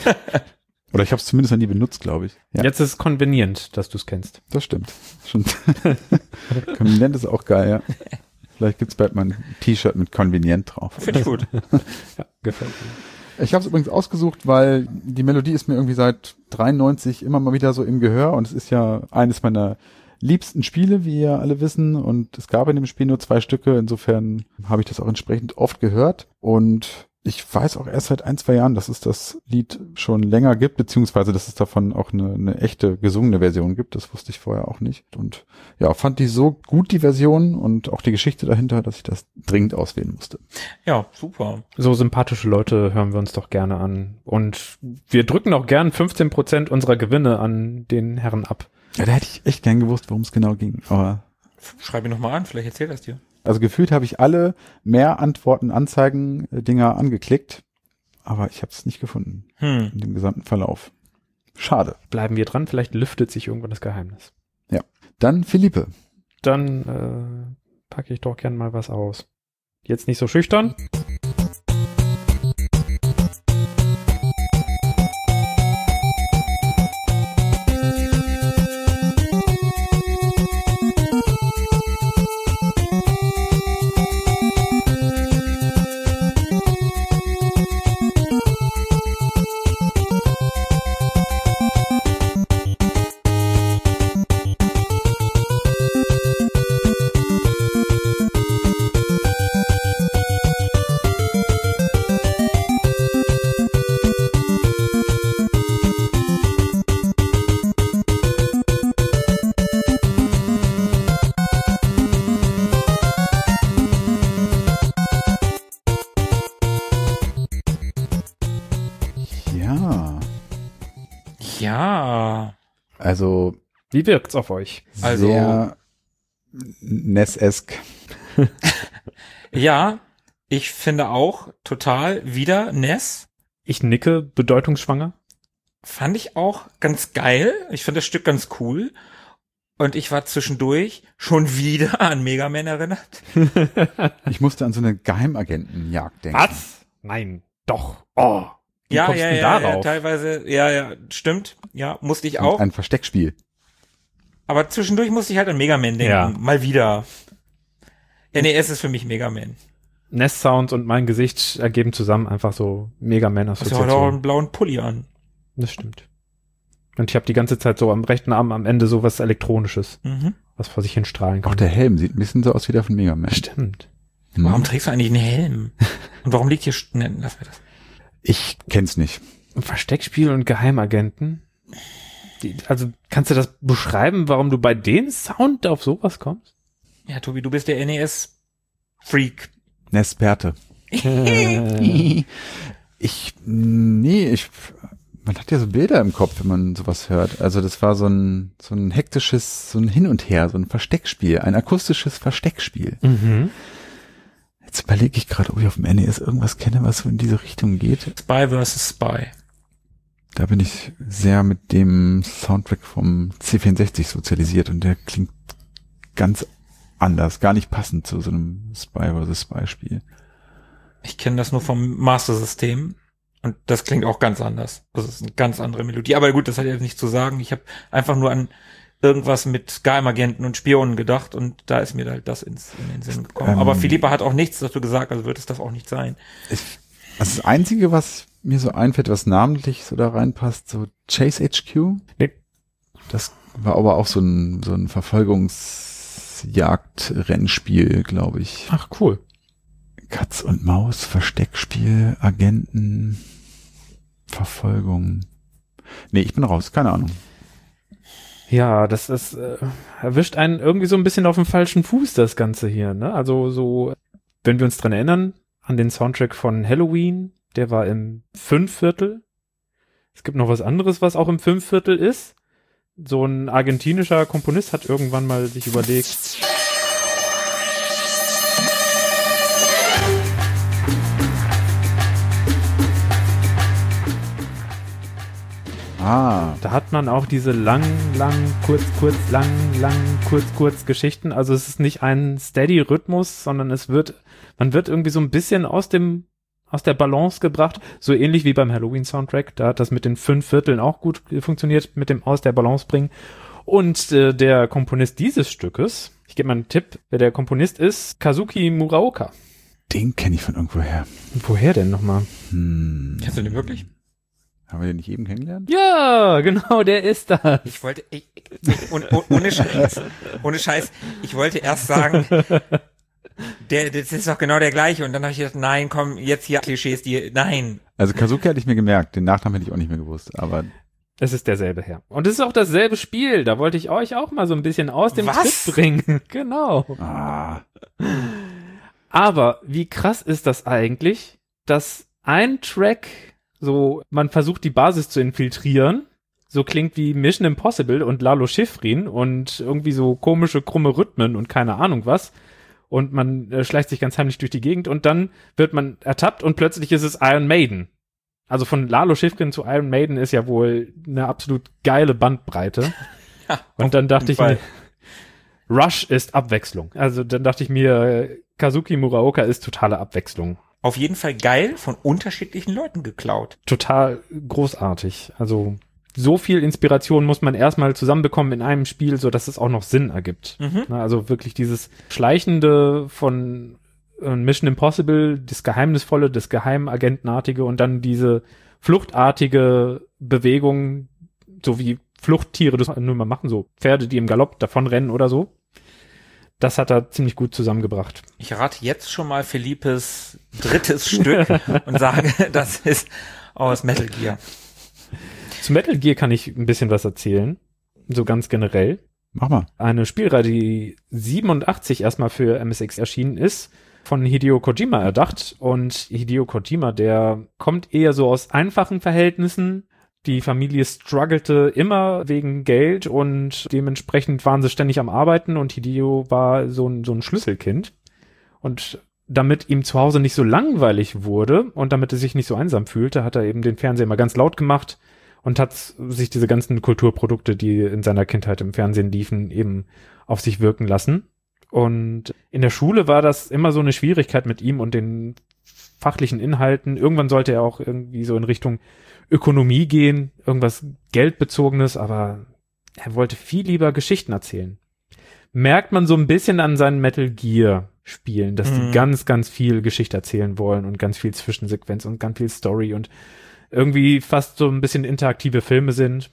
Oder ich habe es zumindest noch nie benutzt, glaube ich. Ja, Jetzt ist es konvenient, dass du es kennst. das stimmt. Schon. Konvenient ist auch geil, ja. Vielleicht gibt's bald mal ein T-Shirt mit konvenient drauf. Finde ich gut. Ja, gefällt mir. Ich habe es übrigens ausgesucht, weil die Melodie ist mir irgendwie seit dreiundneunzig immer mal wieder so im Gehör und es ist ja eines meiner liebsten Spiele, wie ihr alle wissen, und es gab in dem Spiel nur zwei Stücke, insofern habe ich das auch entsprechend oft gehört und ich weiß auch erst seit ein, zwei Jahren, dass es das Lied schon länger gibt, beziehungsweise dass es davon auch eine, eine echte gesungene Version gibt, das wusste ich vorher auch nicht und ja, fand die so gut, die Version und auch die Geschichte dahinter, dass ich das dringend auswählen musste. Ja, super. So sympathische Leute hören wir uns doch gerne an. Und wir drücken auch gern fünfzehn Prozent unserer Gewinne an den Herren ab. Ja, da hätte ich echt gern gewusst, worum es genau ging, aber Schreib ihn nochmal an, vielleicht erzählt das dir. also gefühlt habe ich alle mehr Antworten, Anzeigen, äh, Dinger angeklickt, aber ich habe es nicht gefunden Hm. in dem gesamten Verlauf. Schade. Bleiben wir dran, vielleicht lüftet sich irgendwann das Geheimnis. Dann Philippe. Dann äh, packe ich doch gern mal was aus. Jetzt nicht so schüchtern. Ja, Ja. also Wie wirkt's auf euch? Also- sehr N E S-esk. Ja, ich finde auch total wieder N E S. Ich nicke, bedeutungsschwanger. Fand ich auch ganz geil. Ich finde das Stück ganz cool. Und ich war zwischendurch schon wieder an Mega Man erinnert. Ich musste an so eine Geheimagentenjagd denken. Was? Nein, doch. Oh. Wie Ja, kommst ja, du ja, ja, darauf? teilweise, ja, ja, stimmt. Ja, musste ich Und auch. ein Versteckspiel. Aber zwischendurch musste ich halt an Mega Man denken. Ja. Mal wieder. N E S ist für mich Mega Man. N E S-Sounds und mein Gesicht ergeben zusammen einfach so Mega Hast du heute auch Man-Assoziationen. einen blauen Pulli an. Das stimmt. Und ich habe die ganze Zeit so am rechten Arm am Ende so was Elektronisches, Mhm. was vor sich hin strahlen kann. Auch der Helm sieht ein bisschen so aus wie der von Mega Man. Stimmt. Hm. Warum trägst du eigentlich einen Helm? Und warum liegt hier... St- Ne, lass mir das. Ich kenn's nicht. Ein Versteckspiel und Geheimagenten. die, also kannst du das beschreiben, warum du bei dem Sound auf sowas kommst? Ja, Tobi, du bist der N E S-Freak. Nesperte. ich, nee, ich, man hat ja so Bilder im Kopf, wenn man sowas hört. Also das war so ein, so ein hektisches, so ein Hin und Her, so ein Versteckspiel, ein akustisches Versteckspiel. Mhm. Jetzt überlege ich gerade, ob ich auf dem N E S irgendwas kenne, was so in diese Richtung geht. Spy versus. Spy. Da bin ich sehr mit dem Soundtrack vom C vierundsechzig sozialisiert und der klingt ganz anders, gar nicht passend zu so einem Spy versus. Spy Spiel. Ich kenne das nur vom Master System und das klingt auch ganz anders. Das ist eine ganz andere Melodie. Aber gut, das hat jetzt nichts zu sagen. Ich habe einfach nur an irgendwas mit Geheimagenten und Spionen gedacht und da ist mir halt das ins, in den Sinn gekommen. Ähm, Aber Philippa hat auch nichts dazu gesagt, also wird es das auch nicht sein. Ich, also das Einzige, was mir so einfällt, was namentlich so da reinpasst, so Chase H Q. Nee. Das war aber auch so ein, so ein Verfolgungsjagd-Rennspiel, glaube ich. Ach, cool. Katz und Maus, Versteckspiel, Agenten, Verfolgung. Nee, ich bin raus, keine Ahnung. Ja, das ist, äh, erwischt einen irgendwie so ein bisschen auf dem falschen Fuß, das Ganze hier, ne? Also so, wenn wir uns dran erinnern, an den Soundtrack von Halloween, der war im Fünfviertel. Es gibt noch was anderes, was auch im Fünfviertel ist. So ein argentinischer Komponist hat irgendwann mal sich überlegt, Ah, da hat man auch diese lang, lang, kurz, kurz, lang, lang, kurz, kurz Geschichten. Also es ist nicht ein Steady-Rhythmus, sondern es wird, man wird irgendwie so ein bisschen aus dem, aus der Balance gebracht. So ähnlich wie beim Halloween-Soundtrack. Da hat das mit den fünf Vierteln auch gut funktioniert, mit dem aus der Balance bringen. Und äh, der Komponist dieses Stückes, ich gebe mal einen Tipp, wer der Komponist ist, Kazuki Muraoka. den kenne ich von irgendwoher. Woher denn nochmal? Hm. Kennst du den wirklich? Haben wir den nicht eben kennengelernt? Ja, genau, der ist das. Ich wollte, ich, ich, und, und, ohne Scheiß, ohne Scheiß, ich wollte erst sagen, der, das ist doch genau der gleiche. Und dann habe ich gedacht, nein, komm, jetzt hier Klischees, die, nein. Also Kazuki hatte ich mir gemerkt, den Nachnamen hätte ich auch nicht mehr gewusst, aber Es ist derselbe Herr. Und es ist auch dasselbe Spiel. Da wollte ich euch auch mal so ein bisschen aus dem Was? Tritt bringen. Genau. ah, Aber wie krass ist das eigentlich, dass ein Track so, man versucht die Basis zu infiltrieren, so klingt wie Mission Impossible und Lalo Schifrin und irgendwie so komische, krumme Rhythmen und keine Ahnung was. Und man äh, schleicht sich ganz heimlich durch die Gegend und dann wird man ertappt und plötzlich ist es Iron Maiden. Also von Lalo Schifrin zu Iron Maiden ist ja wohl eine absolut geile Bandbreite. Ja, Und dann dachte ich Fall. mir, Rush ist Abwechslung. Also dann dachte ich mir, Kazuki Muraoka ist totale Abwechslung. Auf jeden Fall geil, von unterschiedlichen Leuten geklaut. Total großartig. Also so viel Inspiration muss man erstmal zusammenbekommen in einem Spiel, so dass es auch noch Sinn ergibt. Mhm. Na, also wirklich dieses Schleichende von äh, Mission Impossible, das Geheimnisvolle, das Geheimagentenartige und dann diese fluchtartige Bewegung, so wie Fluchttiere das nur mal machen, so Pferde, die im Galopp davonrennen oder so. Das hat er ziemlich gut zusammengebracht. Ich rate jetzt schon mal Philippes drittes Stück und sage, das ist aus Metal Gear. Zu Metal Gear kann ich ein bisschen was erzählen, so ganz generell. mach mal. Eine Spielreihe, die siebenundachtzig erstmal für M S X erschienen ist, von Hideo Kojima erdacht. Und Hideo Kojima, der kommt eher so aus einfachen Verhältnissen. Die Familie struggelte immer wegen Geld und dementsprechend waren sie ständig am Arbeiten und Hideo war so ein, so ein Schlüsselkind. Und damit ihm zu Hause nicht so langweilig wurde und damit er sich nicht so einsam fühlte, hat er eben den Fernseher immer ganz laut gemacht und hat sich diese ganzen Kulturprodukte, die in seiner Kindheit im Fernsehen liefen, eben auf sich wirken lassen. Und in der Schule war das immer so eine Schwierigkeit mit ihm und den fachlichen Inhalten. Irgendwann sollte er auch irgendwie so in Richtung Ökonomie gehen, irgendwas Geldbezogenes, aber er wollte viel lieber Geschichten erzählen. Merkt man so ein bisschen an seinen Metal Gear Spielen, dass Mhm. die ganz, ganz viel Geschichte erzählen wollen und ganz viel Zwischensequenz und ganz viel Story und irgendwie fast so ein bisschen interaktive Filme sind.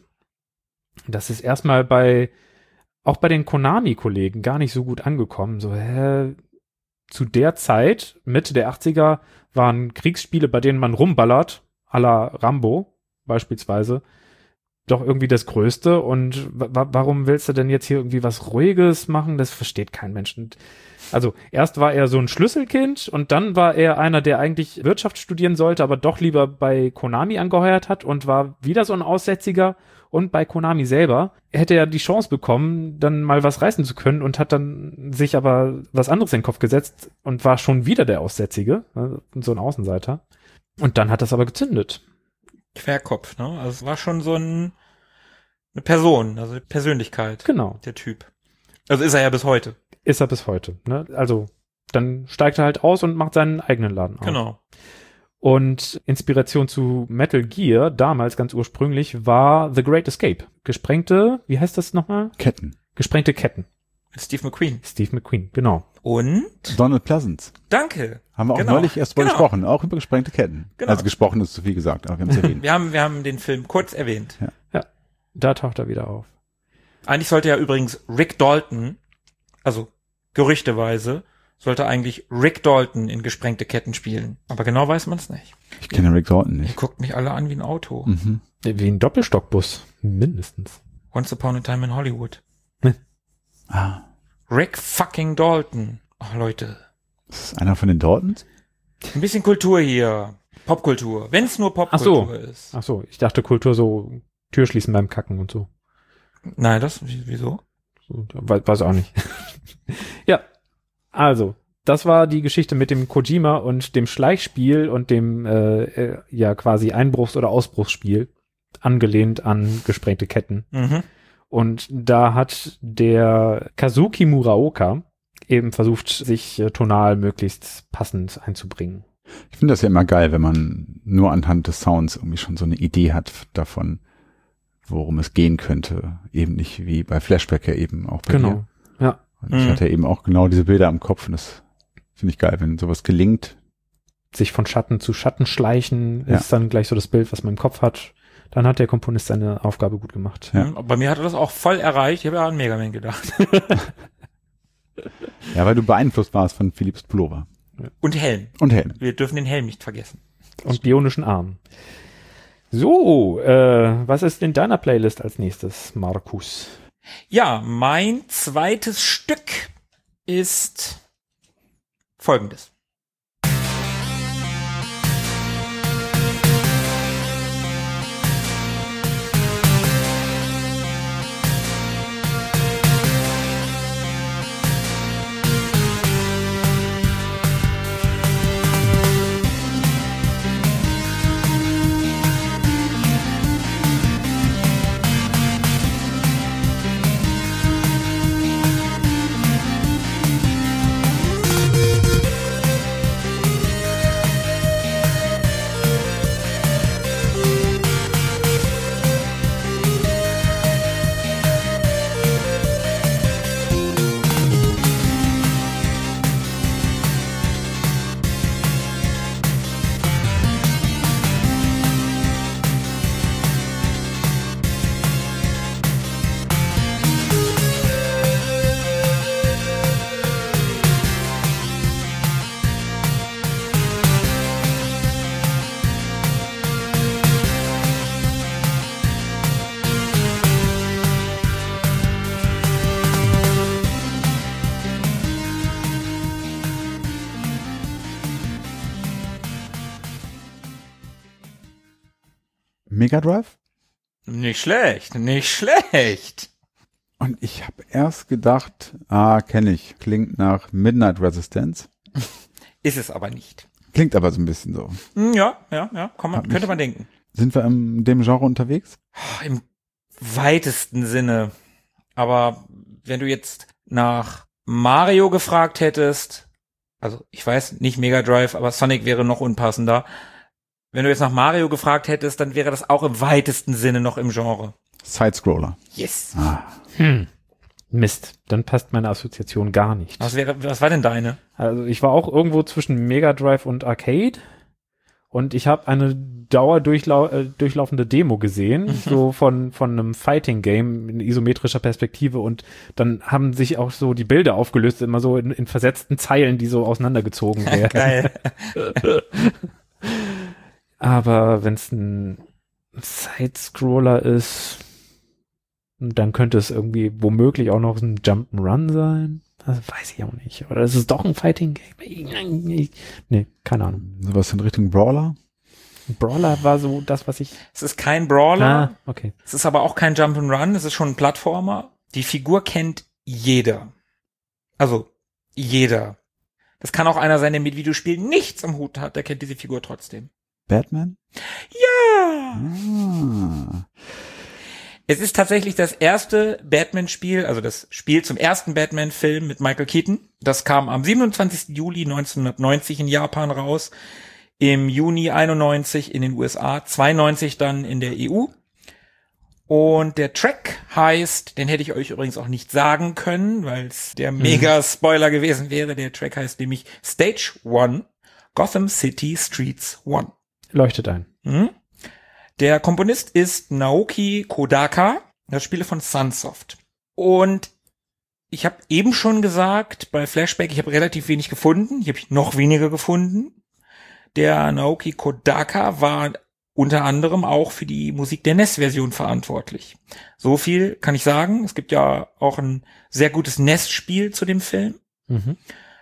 Das ist erstmal bei, auch bei den Konami-Kollegen gar nicht so gut angekommen. So, hä, zu der Zeit, Mitte der achtziger, waren Kriegsspiele, bei denen man rumballert, à la Rambo beispielsweise, doch irgendwie das Größte und wa- warum willst du denn jetzt hier irgendwie was Ruhiges machen? Das versteht kein Mensch. Und also erst war er so ein Schlüsselkind und dann war er einer, der eigentlich Wirtschaft studieren sollte, aber doch lieber bei Konami angeheuert hat und war wieder so ein Aussätziger. Und bei Konami selber hätte er die Chance bekommen, dann mal was reißen zu können und hat dann sich aber was anderes in den Kopf gesetzt und war schon wieder der Aussätzige, also so ein Außenseiter. Und dann hat das aber gezündet. Querkopf, ne? Also es war schon so ein, eine Person, also eine Persönlichkeit. Genau. Der Typ. Also ist er ja bis heute. Ist er bis heute. Ne? Also dann steigt er halt aus und macht seinen eigenen Laden auf. Genau. Und Inspiration zu Metal Gear, damals ganz ursprünglich, war The Great Escape. Gesprengte, wie heißt das nochmal? Ketten. Gesprengte Ketten. Mit Steve McQueen. Steve McQueen, genau. Und? Donald Pleasance. Danke. Haben wir auch Genau. neulich erst mal Genau. gesprochen, auch über gesprengte Ketten. Genau. Also gesprochen ist zu viel gesagt, aber wir haben es erwähnt. Wir haben, wir haben den Film kurz erwähnt. Da taucht er wieder auf. Eigentlich sollte ja übrigens Rick Dalton, also gerüchteweise, sollte eigentlich Rick Dalton in Gesprengte Ketten spielen. Aber genau weiß man es nicht. Ich kenne Rick Dalton Ihr nicht. guckt mich alle an wie ein Auto. Mhm. Wie ein Doppelstockbus, mindestens. Once Upon a Time in Hollywood. Ah, Rick fucking Dalton. Ach, Leute. ist das einer von den Daltons? Ein bisschen Kultur hier. Popkultur. Wenn es nur Ach so. Popkultur ist. Ach so, ich dachte Kultur so Tür schließen beim Kacken und so. Nein, das, wie- wieso? so weiß, weiß auch nicht. Ja, also, das war die Geschichte mit dem Kojima und dem Schleichspiel und dem äh, äh, ja quasi Einbruchs- oder Ausbruchsspiel, angelehnt an Gesprengte Ketten. Mhm. Und da hat der Kazuki Muraoka eben versucht, sich äh, tonal möglichst passend einzubringen. Ich finde das ja immer geil, wenn man nur anhand des Sounds irgendwie schon so eine Idee hat davon, worum es gehen könnte. Eben nicht wie bei Flashback ja eben auch bei dir. Ja. Und ich Mhm. hatte eben auch genau diese Bilder im Kopf und das finde ich geil, wenn sowas gelingt. Sich von Schatten zu Schatten schleichen, Ja. ist dann gleich so das Bild, was man im Kopf hat. Dann hat der Komponist seine Aufgabe gut gemacht. Ja. Mhm. Bei mir hat er das auch voll erreicht. Ich habe ja an Mega Man gedacht. Ja, weil du beeinflusst warst von Philips Pullover. Und Helm. Und Helm. Wir dürfen den Helm nicht vergessen. Und bionischen Arm. So, äh, was ist in deiner Playlist als nächstes, Markus? Ja, mein zweites Stück ist folgendes. Mega Drive? Nicht schlecht, nicht schlecht. Und ich habe erst gedacht, ah, kenne ich. Klingt nach Midnight Resistance. Ist es aber nicht. Klingt aber so ein bisschen so. Hm, Ja, ja, ja, kann man, Hat könnte mich- man denken. Sind wir in dem Genre unterwegs? Im weitesten Sinne. Aber wenn du jetzt nach Mario gefragt hättest, also ich weiß nicht Mega Drive, aber Sonic wäre noch unpassender. Wenn du jetzt nach Mario gefragt hättest, dann wäre das auch im weitesten Sinne noch im Genre. Sidescroller. Yes. Ah, Hm. Mist, dann passt meine Assoziation gar nicht. Was wäre, was war denn deine? Also ich war auch irgendwo zwischen Mega Drive und Arcade und ich habe eine dauerdurchlau äh, durchlaufende Demo gesehen, so von von einem Fighting Game in isometrischer Perspektive und dann haben sich auch so die Bilder aufgelöst, immer so in, in versetzten Zeilen, die so auseinandergezogen werden. Geil. Aber wenn es ein Side-Scroller ist, dann könnte es irgendwie womöglich auch noch ein Jump'n'Run sein. Das weiß ich auch nicht. Oder ist es doch ein Fighting-Game? Nee, keine Ahnung. Sowas in Richtung Brawler? Brawler war so das, was ich... Es ist kein Brawler. Ah, okay. Es ist aber auch kein Jump'n'Run. Es ist schon ein Plattformer. Die Figur kennt jeder. Also, jeder. Das kann auch einer sein, der mit Videospielen nichts am Hut hat. Der kennt diese Figur trotzdem. Batman? Ja! Ah. Es ist tatsächlich das erste Batman-Spiel, also das Spiel zum ersten Batman-Film mit Michael Keaton. Das kam am siebenundzwanzigsten Juli neunzehnhundertneunzig in Japan raus, im Juni einundneunzig in den U S A, zweiundneunzig dann in der E U. Und der Track heißt, den hätte ich euch übrigens auch nicht sagen können, weil es der Mega-Spoiler gewesen wäre. Der Track heißt nämlich Stage One, Gotham City Streets One. Leuchtet ein. Mhm. Der Komponist ist Naoki Kodaka, das Spiele von Sunsoft. Und ich habe eben schon gesagt, bei Flashback, ich habe relativ wenig gefunden. Hier habe ich noch weniger gefunden. Der Naoki Kodaka war unter anderem auch für die Musik der N E S-Version verantwortlich. So viel kann ich sagen. Es gibt ja auch ein sehr gutes N E S-Spiel zu dem Film. Mhm.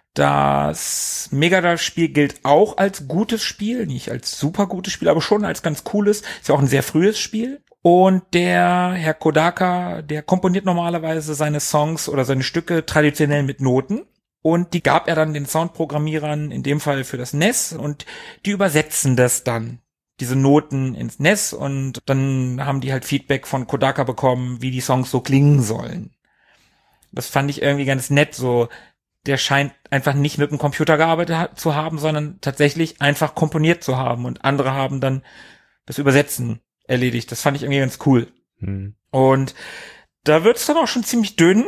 Das Mega Drive-Spiel gilt auch als gutes Spiel, nicht als super gutes Spiel, aber schon als ganz cooles. Ist ja auch ein sehr frühes Spiel. Und der Herr Kodaka, der komponiert normalerweise seine Songs oder seine Stücke traditionell mit Noten. Und die gab er dann den Soundprogrammierern, in dem Fall für das N E S, und die übersetzen das dann, diese Noten ins N E S, und dann haben die halt Feedback von Kodaka bekommen, wie die Songs so klingen sollen. Das fand ich irgendwie ganz nett, so, der scheint einfach nicht mit dem Computer gearbeitet ha- zu haben, sondern tatsächlich einfach komponiert zu haben, und andere haben dann das Übersetzen erledigt. Das fand ich irgendwie ganz cool. Hm. Und da wird's dann auch schon ziemlich dünn.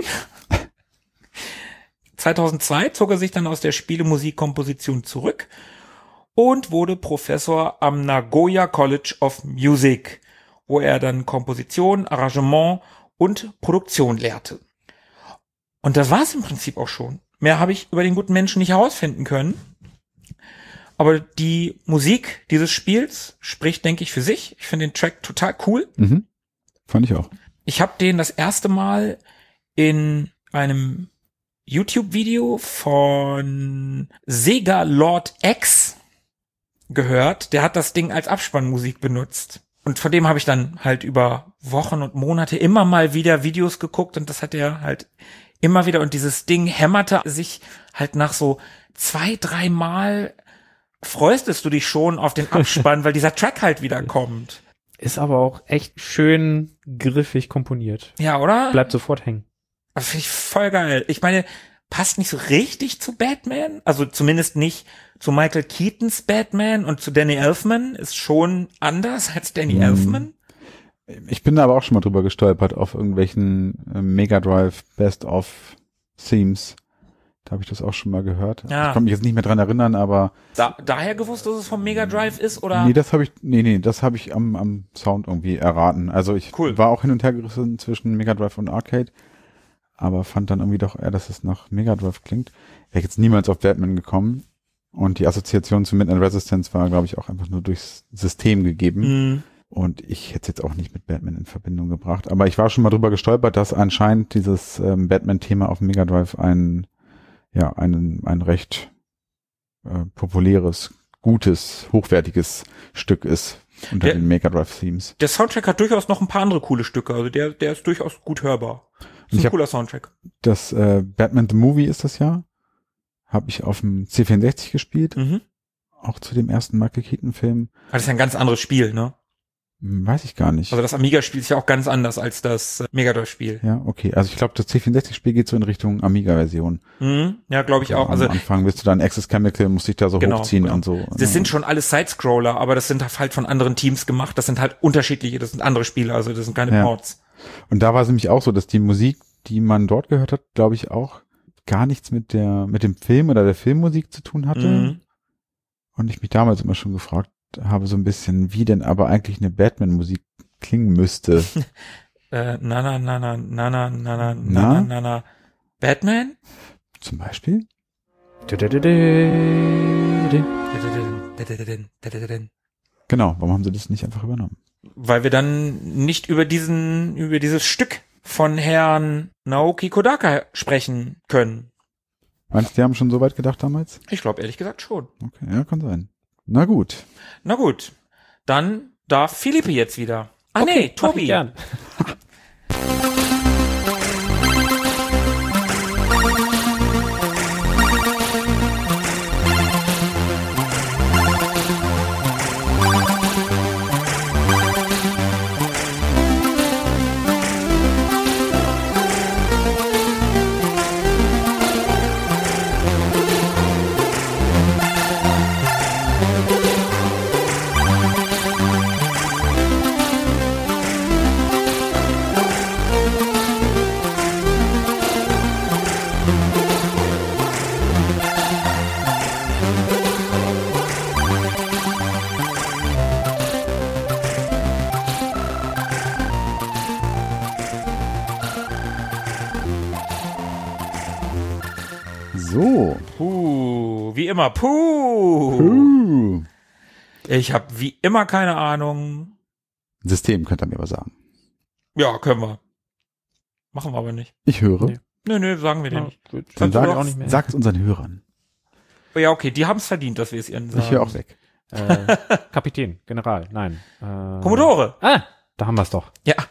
zweitausendzwei zog er sich dann aus der Spielemusikkomposition zurück und wurde Professor am Nagoya College of Music, wo er dann Komposition, Arrangement und Produktion lehrte. Und das war's im Prinzip auch schon. Mehr habe ich über den guten Menschen nicht herausfinden können. Aber die Musik dieses Spiels spricht, denke ich, für sich. Ich finde den Track total cool. Mhm. Fand ich auch. Ich habe den das erste Mal in einem YouTube-Video von Sega Lord X gehört. Der hat das Ding als Abspannmusik benutzt. Und von dem habe ich dann halt über Wochen und Monate immer mal wieder Videos geguckt, und das hat er halt immer wieder, und dieses Ding hämmerte sich halt nach so zwei, drei Mal, freustest du dich schon auf den Abspann, weil dieser Track halt wieder kommt. Ist aber auch echt schön griffig komponiert. Ja, oder? Bleibt sofort hängen. Das finde ich voll geil. Ich meine, passt nicht so richtig zu Batman, also zumindest nicht zu Michael Keatons Batman, und zu Danny Elfman ist schon anders als Danny Mhm. Elfman. Ich bin da aber auch schon mal drüber gestolpert auf irgendwelchen äh, Mega Drive Best of Themes. Da habe ich das auch schon mal gehört. Ja. Ich kann mich jetzt nicht mehr dran erinnern, aber Da, daher gewusst, dass es vom Mega Drive ist, oder? nee, das habe ich nee, nee, das habe ich am am Sound irgendwie erraten. Also ich Cool. war auch hin und her gerissen zwischen Mega Drive und Arcade, aber fand dann irgendwie doch eher, dass es nach Mega Drive klingt. Wäre jetzt niemals auf Batman gekommen, und die Assoziation zu Midnight Resistance war, glaube ich, auch einfach nur durchs System gegeben. Mhm. Und ich hätte es jetzt auch nicht mit Batman in Verbindung gebracht. Aber ich war schon mal drüber gestolpert, dass anscheinend dieses ähm, Batman-Thema auf Mega Drive ein, ja, ein, ein recht äh, populäres, gutes, hochwertiges Stück ist unter Der- den Mega Drive-Themes. Der Soundtrack hat durchaus noch ein paar andere coole Stücke, also der, der ist durchaus gut hörbar. Ist Ich ein hab- cooler Soundtrack. Das äh, Batman the Movie ist das ja. Habe ich auf dem C vierundsechzig gespielt, Mhm. auch zu dem ersten Michael Keaton-Film. Aber das ist ja ein ganz anderes Spiel, ne? Hm, weiß ich gar nicht. Also das Amiga-Spiel ist ja auch ganz anders als das äh, Mega Drive-Spiel. Ja, okay. Also ich glaube, das C vierundsechzig-Spiel geht so in Richtung Amiga-Version. Mhm. Ja, glaube ich auch. Am Also Anfang bist du dann Access Chemical, musst dich da so Genau, hochziehen genau. und so. das sind schon alles Sidescroller, aber das sind halt von anderen Teams gemacht. Das sind halt unterschiedliche, das sind andere Spiele, also das sind keine Ja. Ports. Und da war es nämlich auch so, dass die Musik, die man dort gehört hat, glaube ich auch gar nichts mit der mit dem Film oder der Filmmusik zu tun hatte. Mhm. Und ich mich damals immer schon gefragt habe, so ein bisschen, wie denn aber eigentlich eine Batman-Musik klingen müsste. Äh, na, na, na, na, na, na, na, na, Na? na, na, na. Batman? Zum Beispiel? Dü-dü-dü-dü-dü. Genau, warum haben sie das nicht einfach übernommen? weil wir dann nicht über diesen, über dieses Stück von Herrn Naoki Kodaka sprechen können. Meinst du, die haben schon so weit gedacht damals? Ich glaube ehrlich gesagt schon. Okay, ja, kann sein. Na gut. Na gut, dann darf Philippe jetzt wieder. Ah Okay, nee, mach ich Tobi. gern. So. Puh, wie immer, puh. Uh. Ich habe wie immer keine Ahnung. System könnt ihr mir aber sagen. Ja, können wir. Machen wir aber nicht. Ich höre. Nee. Nö, nö, sagen wir dir nicht. Dann Kannst du sagt, doch auch nicht mehr. sagt unseren Hörern. Ja, okay, die haben es verdient, dass wir es ihnen sagen. Ich höre auch weg. Äh, Kapitän, General, nein. Äh, Commodore. Ah, da haben wir es doch. Ja.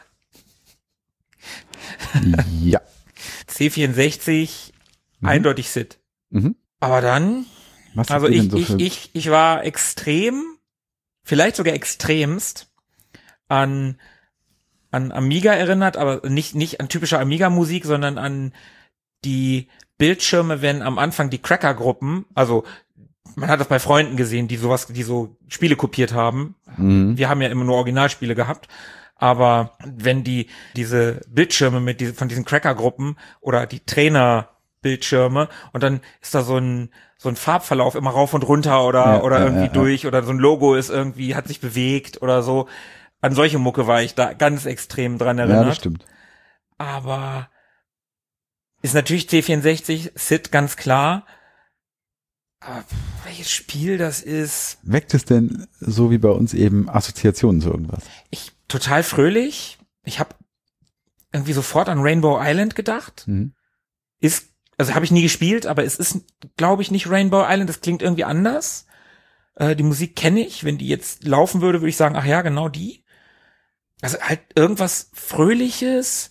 Ja. C vierundsechzig, Mhm. eindeutig S I D. Mhm. Aber dann, Was also habt ihr ich, denn so ich, für- ich, ich war extrem, vielleicht sogar extremst an, an Amiga erinnert, aber nicht, nicht an typische Amiga-Musik, sondern an die Bildschirme, wenn am Anfang die Cracker-Gruppen, also man hat das bei Freunden gesehen, die sowas, die so Spiele kopiert haben. Mhm. Wir haben ja immer nur Originalspiele gehabt. Aber wenn die, diese Bildschirme mit diese, von diesen Cracker-Gruppen oder die Trainer-Bildschirme und dann ist da so ein, so ein Farbverlauf immer rauf und runter oder, Ja, oder ja, irgendwie ja, ja. durch oder so ein Logo ist irgendwie, hat sich bewegt oder so. An solche Mucke war ich da ganz extrem dran Ja, erinnert. das stimmt. Aber ist natürlich C vierundsechzig, S I D ganz klar. Aber welches Spiel das ist, Weckt es denn so wie bei uns eben Assoziationen zu irgendwas? ich total fröhlich. Ich habe irgendwie sofort an Rainbow Island gedacht. Mhm. Ist, also habe ich nie gespielt, aber es ist, glaube ich, nicht Rainbow Island. Das klingt irgendwie anders. Äh, die Musik kenne ich. Wenn die jetzt laufen würde, würde ich sagen, ach ja, genau die. Also halt irgendwas Fröhliches,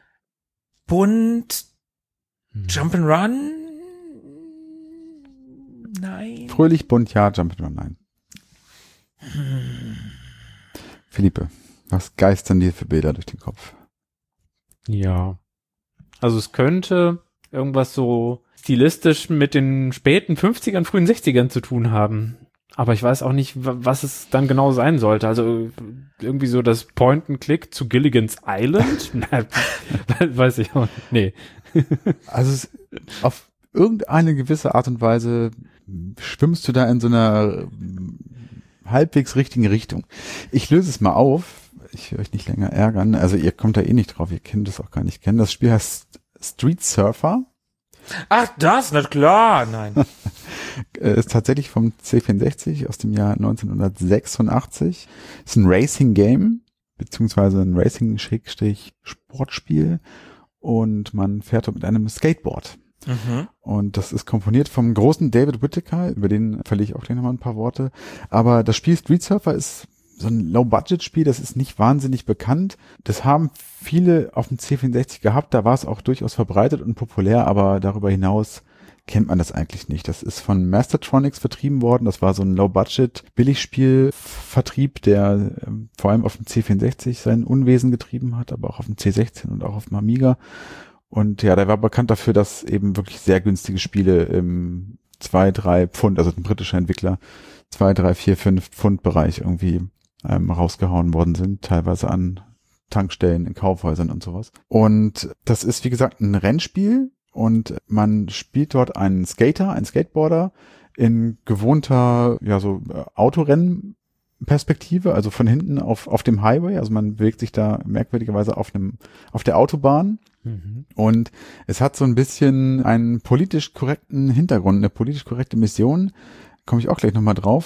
bunt, Jump'n'Run. Nein. Fröhlich, bunt, ja, Jump'n'Run, nein. Philippe, was geistern dir für Bilder durch den Kopf? Ja. Also es könnte irgendwas so stilistisch mit den späten fünfzigern, frühen sechzigern zu tun haben. Aber ich weiß auch nicht, wa- was es dann genau sein sollte. Also irgendwie so das Point-and-Click zu Gilligan's Island? Na, weiß ich auch nicht. Nee. Also es, auf irgendeine gewisse Art und Weise schwimmst du da in so einer ähm, halbwegs richtigen Richtung. Ich löse es mal auf. Ich will euch nicht länger ärgern. Also ihr kommt da eh nicht drauf. Ihr könnt das auch gar nicht kennen. Das Spiel heißt Street Surfer. Ach, das, na klar, nein. Äh, ist tatsächlich vom C vierundsechzig aus dem Jahr neunzehnhundertsechsundachtzig. Ist ein Racing-Game, beziehungsweise ein Racing-Sportspiel. Und man fährt dort mit einem Skateboard. Mhm. Und das ist komponiert vom großen David Whittaker, über den verliere ich auch gleich nochmal ein paar Worte. Aber das Spiel Street Surfer ist so ein Low-Budget-Spiel, das ist nicht wahnsinnig bekannt. Das haben viele auf dem C vierundsechzig gehabt, da war es auch durchaus verbreitet und populär, aber darüber hinaus kennt man das eigentlich nicht. Das ist von Mastertronics vertrieben worden, das war so ein Low-Budget-Billigspiel-Vertrieb, der ähm, vor allem auf dem C vierundsechzig sein Unwesen getrieben hat, aber auch auf dem C sechzehn und auch auf dem Amiga. Und ja, der war bekannt dafür, dass eben wirklich sehr günstige Spiele im zwei, drei Pfund, also ein britischer Entwickler, zwei, drei, vier, fünf Pfund Bereich irgendwie ähm, rausgehauen worden sind, teilweise an Tankstellen, in Kaufhäusern und sowas. Und das ist, wie gesagt, ein Rennspiel und man spielt dort einen Skater, einen Skateboarder in gewohnter, ja, so äh, Autorennperspektive, also von hinten auf, auf dem Highway, also man bewegt sich da merkwürdigerweise auf einem, auf der Autobahn. Mhm. Und es hat so ein bisschen einen politisch korrekten Hintergrund, eine politisch korrekte Mission, komme ich auch gleich nochmal drauf.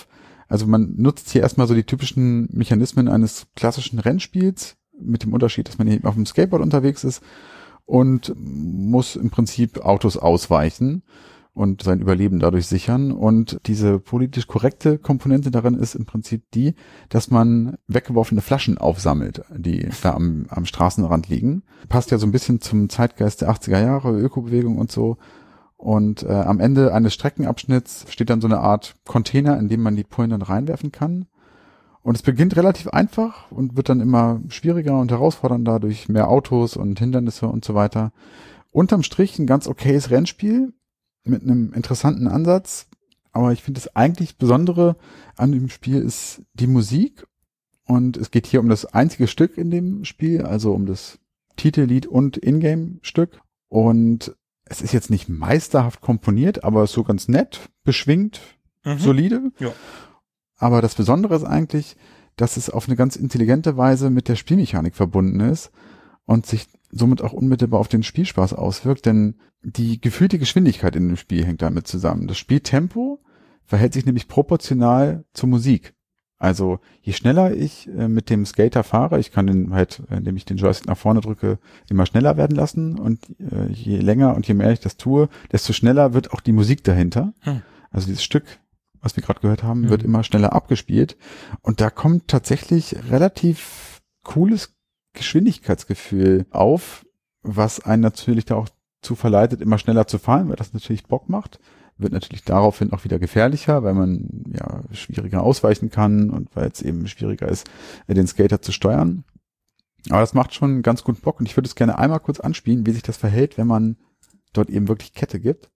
Also man nutzt hier erstmal so die typischen Mechanismen eines klassischen Rennspiels, mit dem Unterschied, dass man eben auf dem Skateboard unterwegs ist und muss im Prinzip Autos ausweichen und sein Überleben dadurch sichern. Und diese politisch korrekte Komponente darin ist im Prinzip die, dass man weggeworfene Flaschen aufsammelt, die da am, am Straßenrand liegen. Passt ja so ein bisschen zum Zeitgeist der achtziger Jahre, Ökobewegung und so. Und äh, am Ende eines Streckenabschnitts steht dann so eine Art Container, in dem man die Pullen dann reinwerfen kann. Und es beginnt relativ einfach und wird dann immer schwieriger und herausfordernder durch mehr Autos und Hindernisse und so weiter. Unterm Strich ein ganz okayes Rennspiel mit einem interessanten Ansatz. Aber ich finde das eigentlich Besondere an dem Spiel ist die Musik. Und es geht hier um das einzige Stück in dem Spiel, also um das Titellied und Ingame-Stück. Und es ist jetzt nicht meisterhaft komponiert, aber ist so ganz nett, beschwingt, mhm. solide. Ja. Aber das Besondere ist eigentlich, dass es auf eine ganz intelligente Weise mit der Spielmechanik verbunden ist und sich somit auch unmittelbar auf den Spielspaß auswirkt, denn die gefühlte Geschwindigkeit in dem Spiel hängt damit zusammen. Das Spieltempo verhält sich nämlich proportional zur Musik. Also je schneller ich äh, mit dem Skater fahre, ich kann den halt, indem ich den Joystick nach vorne drücke, immer schneller werden lassen und äh, je länger und je mehr ich das tue, desto schneller wird auch die Musik dahinter. Hm. Also dieses Stück, was wir gerade gehört haben, hm. wird immer schneller abgespielt und da kommt tatsächlich relativ cooles Geschwindigkeitsgefühl auf, was einen natürlich da auch zu verleitet, immer schneller zu fahren, weil das natürlich Bock macht. Wird natürlich daraufhin auch wieder gefährlicher, weil man ja schwieriger ausweichen kann und weil es eben schwieriger ist, den Skater zu steuern. Aber das macht schon ganz gut Bock und ich würde es gerne einmal kurz anspielen, wie sich das verhält, wenn man dort eben wirklich Kette gibt.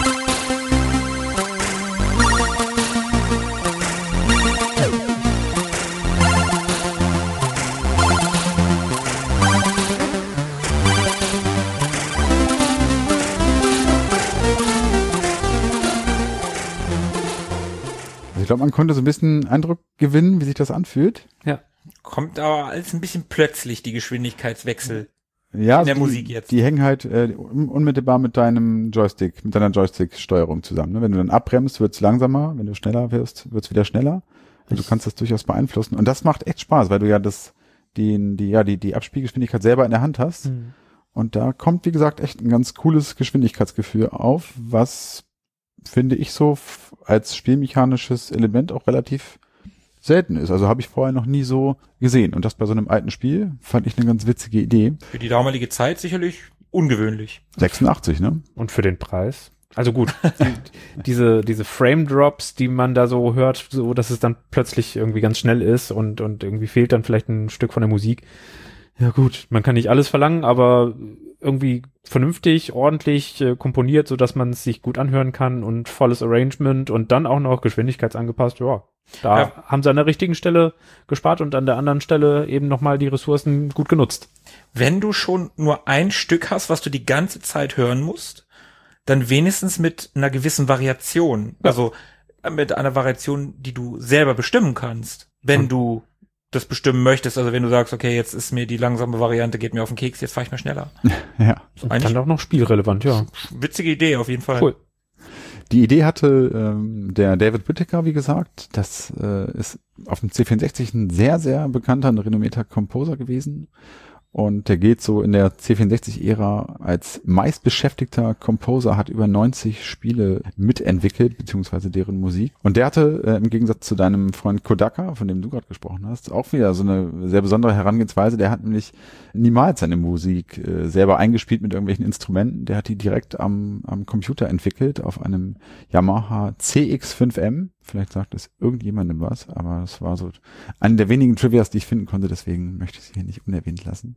Ich glaube, man konnte so ein bisschen Eindruck gewinnen, wie sich das anfühlt. Ja. Kommt aber alles ein bisschen plötzlich, die Geschwindigkeitswechsel ja, in der die, Musik jetzt. Die hängen halt äh, unmittelbar mit deinem Joystick, mit deiner Joystick-Steuerung zusammen. Ne? Wenn du dann abbremst, wird's langsamer. Wenn du schneller wirst, wird's wieder schneller. Und du kannst das durchaus beeinflussen. Und das macht echt Spaß, weil du ja das, die, die, ja, die, die Abspielgeschwindigkeit selber in der Hand hast. Mhm. Und da kommt, wie gesagt, echt ein ganz cooles Geschwindigkeitsgefühl auf, was finde ich so f- als spielmechanisches Element auch relativ selten ist. Also habe ich vorher noch nie so gesehen. Und das bei so einem alten Spiel fand ich eine ganz witzige Idee. Für die damalige Zeit sicherlich ungewöhnlich. sechsundachtzig, ne? Und für den Preis? Also gut, die, diese diese Frame Drops, die man da so hört, so dass es dann plötzlich irgendwie ganz schnell ist und und irgendwie fehlt dann vielleicht ein Stück von der Musik. Ja gut, man kann nicht alles verlangen, aber irgendwie vernünftig, ordentlich äh, komponiert, so dass man es sich gut anhören kann und volles Arrangement und dann auch noch geschwindigkeitsangepasst. Ja, da ja. haben sie an der richtigen Stelle gespart und an der anderen Stelle eben nochmal die Ressourcen gut genutzt. Wenn du schon nur ein Stück hast, was du die ganze Zeit hören musst, dann wenigstens mit einer gewissen Variation. Ja. Also mit einer Variation, die du selber bestimmen kannst, wenn hm. du das bestimmen möchtest, also wenn du sagst, okay, jetzt ist mir die langsame Variante, geht mir auf den Keks, jetzt fahre ich mal schneller. Ja. Und dann auch noch spielrelevant, ja. Witzige Idee auf jeden Fall. Cool. Die Idee hatte ähm, der David Whittaker, wie gesagt. Das äh, ist auf dem C vierundsechzig ein sehr, sehr bekannter und renommierter Composer gewesen. Und der geht so in der C vierundsechzig-Ära als meistbeschäftigter Composer, hat über neunzig Spiele mitentwickelt, beziehungsweise deren Musik. Und der hatte äh, im Gegensatz zu deinem Freund Kodaka, von dem du gerade gesprochen hast, auch wieder so eine sehr besondere Herangehensweise. Der hat nämlich niemals seine Musik äh, selber eingespielt mit irgendwelchen Instrumenten. Der hat die direkt am, am Computer entwickelt auf einem Yamaha C X fünf M. Vielleicht sagt es irgendjemandem was, aber es war so eine der wenigen Trivias, die ich finden konnte, deswegen möchte ich sie hier nicht unerwähnt lassen.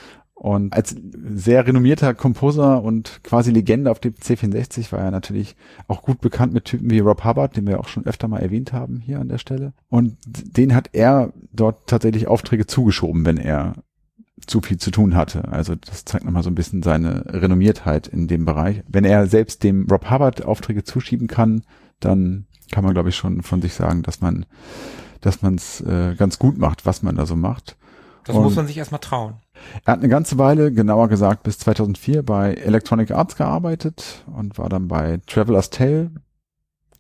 Und als sehr renommierter Composer und quasi Legende auf dem C vierundsechzig war er natürlich auch gut bekannt mit Typen wie Rob Hubbard, den wir auch schon öfter mal erwähnt haben hier an der Stelle. Und den hat er dort tatsächlich Aufträge zugeschoben, wenn er zu viel zu tun hatte. Also das zeigt nochmal so ein bisschen seine Renommiertheit in dem Bereich. Wenn er selbst dem Rob Hubbard Aufträge zuschieben kann, dann kann man, glaube ich, schon von sich sagen, dass man dass man es äh, ganz gut macht, was man da so macht. Das und muss man sich erstmal trauen. Er hat eine ganze Weile, genauer gesagt bis zweitausendvier, bei Electronic Arts gearbeitet und war dann bei Traveler's Tale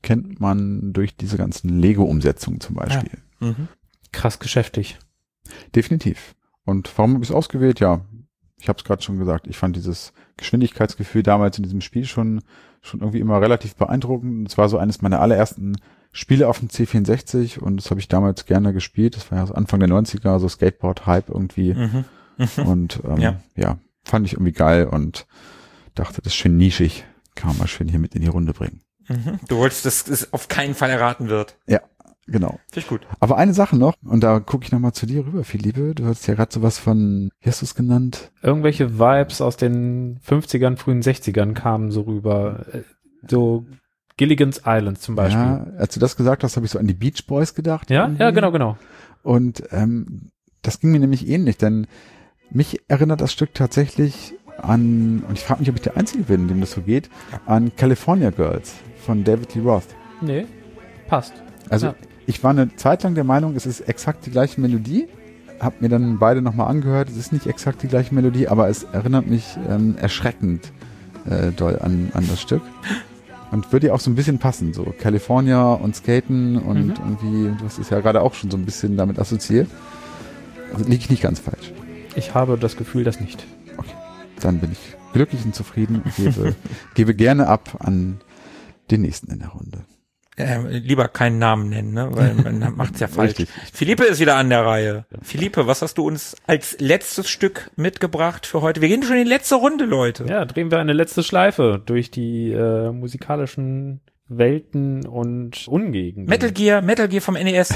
kennt man durch diese ganzen Lego-Umsetzungen zum Beispiel. Ja. Mhm. Krass geschäftig. Definitiv. Und warum habe ich es ausgewählt? Ja, ich habe es gerade schon gesagt. Ich fand dieses Geschwindigkeitsgefühl damals in diesem Spiel schon schon irgendwie immer relativ beeindruckend. Es war so eines meiner allerersten Spiele auf dem C vierundsechzig und das habe ich damals gerne gespielt. Das war ja Anfang der neunziger, so Skateboard-Hype irgendwie. Mhm. Mhm. Und ähm, Ja. ja, fand ich irgendwie geil und dachte, das ist schön nischig. Kann man mal schön hier mit in die Runde bringen. Mhm. Du wolltest, dass es auf keinen Fall erraten wird. Ja, genau. Finde ich gut. Aber eine Sache noch, und da gucke ich nochmal zu dir rüber, Philippe. Du hast ja gerade sowas von, wie hast du es genannt? Irgendwelche Vibes aus den fünfzigern, frühen sechzigern kamen so rüber. Äh, So Gilligan's Island zum Beispiel. Ja, als du das gesagt hast, habe ich so an die Beach Boys gedacht. Ja, irgendwie. ja, genau, genau. Und ähm, das ging mir nämlich ähnlich, denn mich erinnert das Stück tatsächlich an, und ich frage mich, ob ich der Einzige bin, dem das so geht, an California Girls von David Lee Roth. Nee, passt. Also Ja. ich war eine Zeit lang der Meinung, es ist exakt die gleiche Melodie, hab mir dann beide nochmal angehört, es ist nicht exakt die gleiche Melodie, aber es erinnert mich ähm, erschreckend äh, doll an, an das Stück. Und würde ja auch so ein bisschen passen, so California und Skaten und Mhm. irgendwie, das ist ja gerade auch schon so ein bisschen damit assoziiert. Also liege ich nicht ganz falsch. Ich habe das Gefühl, das nicht. Dann bin ich glücklich und zufrieden und gebe, gebe gerne ab an den nächsten in der Runde. Äh, lieber keinen Namen nennen, ne? Weil man macht's ja falsch. Richtig. Philippe ist wieder an der Reihe. Philippe, was hast du uns als letztes Stück mitgebracht für heute? Wir gehen schon in die letzte Runde, Leute. Ja, drehen wir eine letzte Schleife durch die äh, musikalischen Welten und Ungegenden. Metal Gear, Metal Gear vom N E S.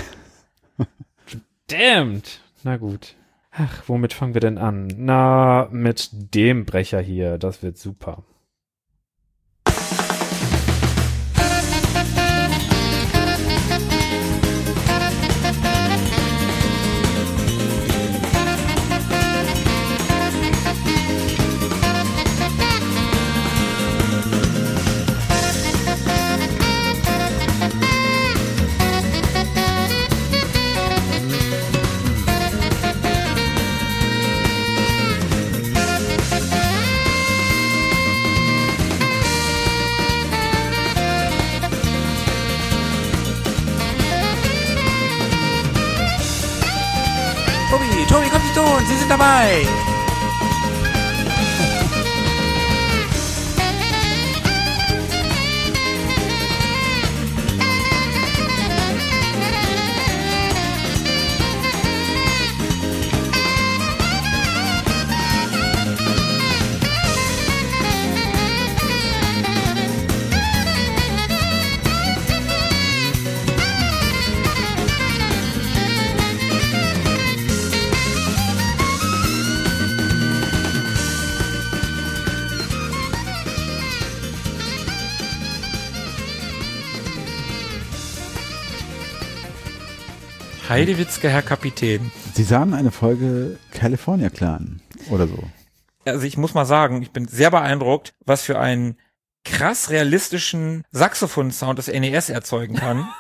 Damned. Na gut. Ach, womit fangen wir denn an? Na, mit dem Brecher hier. Das wird super. Tobi, Tobi, kommt nicht zu uns, Sie sind dabei. Heidewitzke, Herr Kapitän. Sie sahen eine Folge California Clan oder so. Also ich muss mal sagen, ich bin sehr beeindruckt, was für einen krass realistischen Saxophon-Sound das N E S erzeugen kann.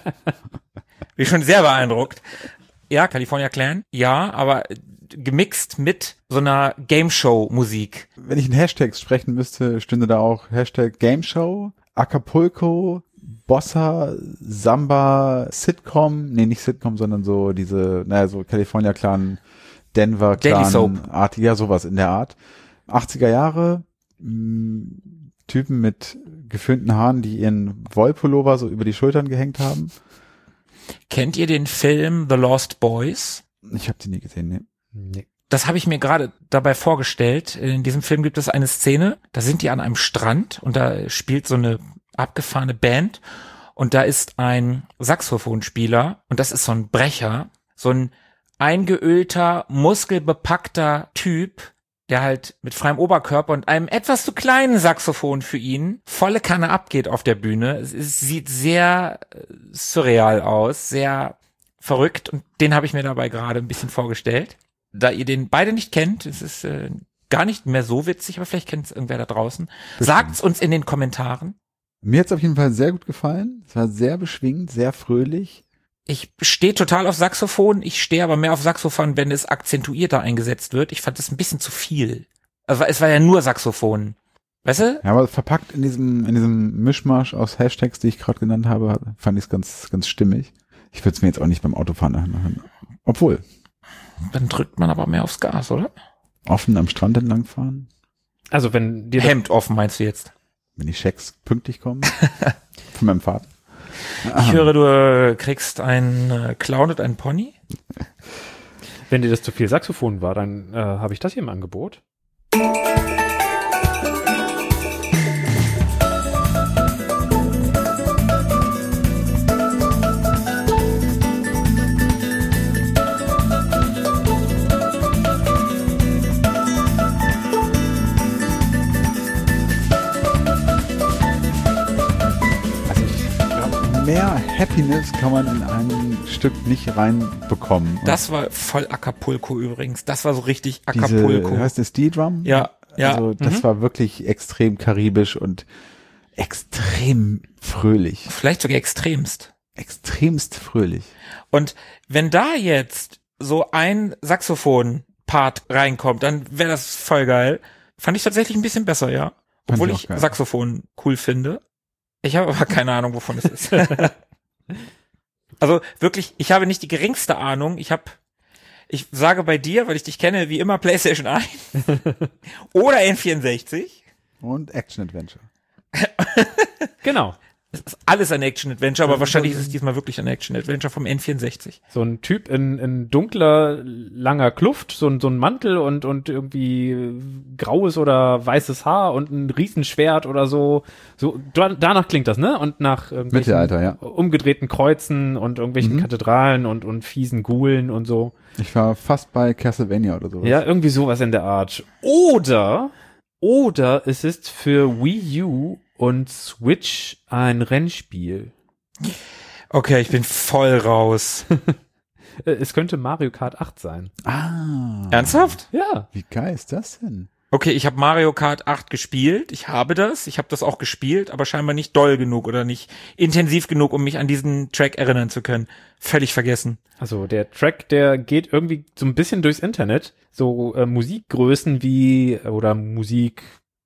Bin ich schon sehr beeindruckt. Ja, California Clan, ja, aber gemixt mit so einer Game-Show-Musik. Wenn ich in Hashtags sprechen müsste, stünde da auch Hashtag Game Show, Acapulco, Bossa, Samba, Sitcom, nee, nicht Sitcom, sondern so diese, naja, so California Clan, Denver Daily Soap. Clan, Art, ja, sowas in der Art. achtziger Jahre, mh, Typen mit geföhnten Haaren, die ihren Wollpullover so über die Schultern gehängt haben. Kennt ihr den Film The Lost Boys? Ich habe die nie gesehen, nee. Nee. Das habe ich mir gerade dabei vorgestellt. In diesem Film gibt es eine Szene, da sind die an einem Strand und da spielt so eine abgefahrene Band und da ist ein Saxophonspieler und das ist so ein Brecher, so ein eingeölter, muskelbepackter Typ, der halt mit freiem Oberkörper und einem etwas zu kleinen Saxophon für ihn volle Kanne abgeht auf der Bühne. Es, es sieht sehr äh, surreal aus, sehr verrückt und den habe ich mir dabei gerade ein bisschen vorgestellt. Da ihr den beide nicht kennt, es ist äh, gar nicht mehr so witzig, aber vielleicht kennt es irgendwer da draußen. Sagt's uns in den Kommentaren. Mir hat's auf jeden Fall sehr gut gefallen. Es war sehr beschwingt, sehr fröhlich. Ich stehe total auf Saxophon, ich stehe aber mehr auf Saxophon, wenn es akzentuierter eingesetzt wird. Ich fand das ein bisschen zu viel. Also es war ja nur Saxophon. Weißt du? Ja, aber verpackt in diesem, in diesem Mischmasch aus Hashtags, die ich gerade genannt habe, fand ich es ganz, ganz stimmig. Ich würde es mir jetzt auch nicht beim Autofahren anhören. Obwohl. Dann drückt man aber mehr aufs Gas, oder? Offen am Strand entlangfahren. Also wenn dir das, Hemd offen, meinst du jetzt? Wenn die Schecks pünktlich kommen. Von meinem Vater. Ich höre, du äh, kriegst einen äh, Clown und einen Pony. wenn dir das zu viel Saxophon war, dann äh, habe ich das hier im Angebot. Mehr Happiness kann man in ein Stück nicht reinbekommen. Das war voll Acapulco übrigens. Das war so richtig Diese, Acapulco. heißt das Steel Drum? Ja, ja. Also das mhm. war wirklich extrem karibisch und extrem fröhlich. Vielleicht sogar extremst. Extremst fröhlich. Und wenn da jetzt so ein Saxophon-Part reinkommt, dann wäre das voll geil. Fand ich tatsächlich ein bisschen besser, ja. Obwohl ich ich auch geil. Saxophon cool finde. Ich habe aber keine Ahnung, wovon es ist. Also wirklich, ich habe nicht die geringste Ahnung. Ich habe, ich sage bei dir, weil ich dich kenne, wie immer PlayStation eins oder N vierundsechzig. Und Action Adventure. Genau. Es ist alles ein Action-Adventure, aber wahrscheinlich ist es diesmal wirklich ein Action-Adventure vom N vierundsechzig. So ein Typ in, in dunkler, langer Kluft, so ein, so ein Mantel und, und irgendwie graues oder weißes Haar und ein Riesenschwert oder so. So, da, danach klingt das, ne? Und nach irgendwelchen Mittelalter, ja. umgedrehten Kreuzen und irgendwelchen Mhm. Kathedralen und, und fiesen Ghoulen und so. Ich war fast bei Castlevania oder sowas. Ja, irgendwie sowas in der Art. Oder, oder es ist für Wii U und Switch ein Rennspiel. Okay, ich bin voll raus. Äh, Es könnte Mario Kart acht sein. Ah. Ernsthaft? Ja. Wie geil ist das denn? Okay, ich habe Mario Kart acht gespielt. Ich habe das. Ich habe das auch gespielt, aber scheinbar nicht doll genug oder nicht intensiv genug, um mich an diesen Track erinnern zu können. Völlig vergessen. Also der Track, der geht irgendwie so ein bisschen durchs Internet. So äh, Musikgrößen wie, oder Musik,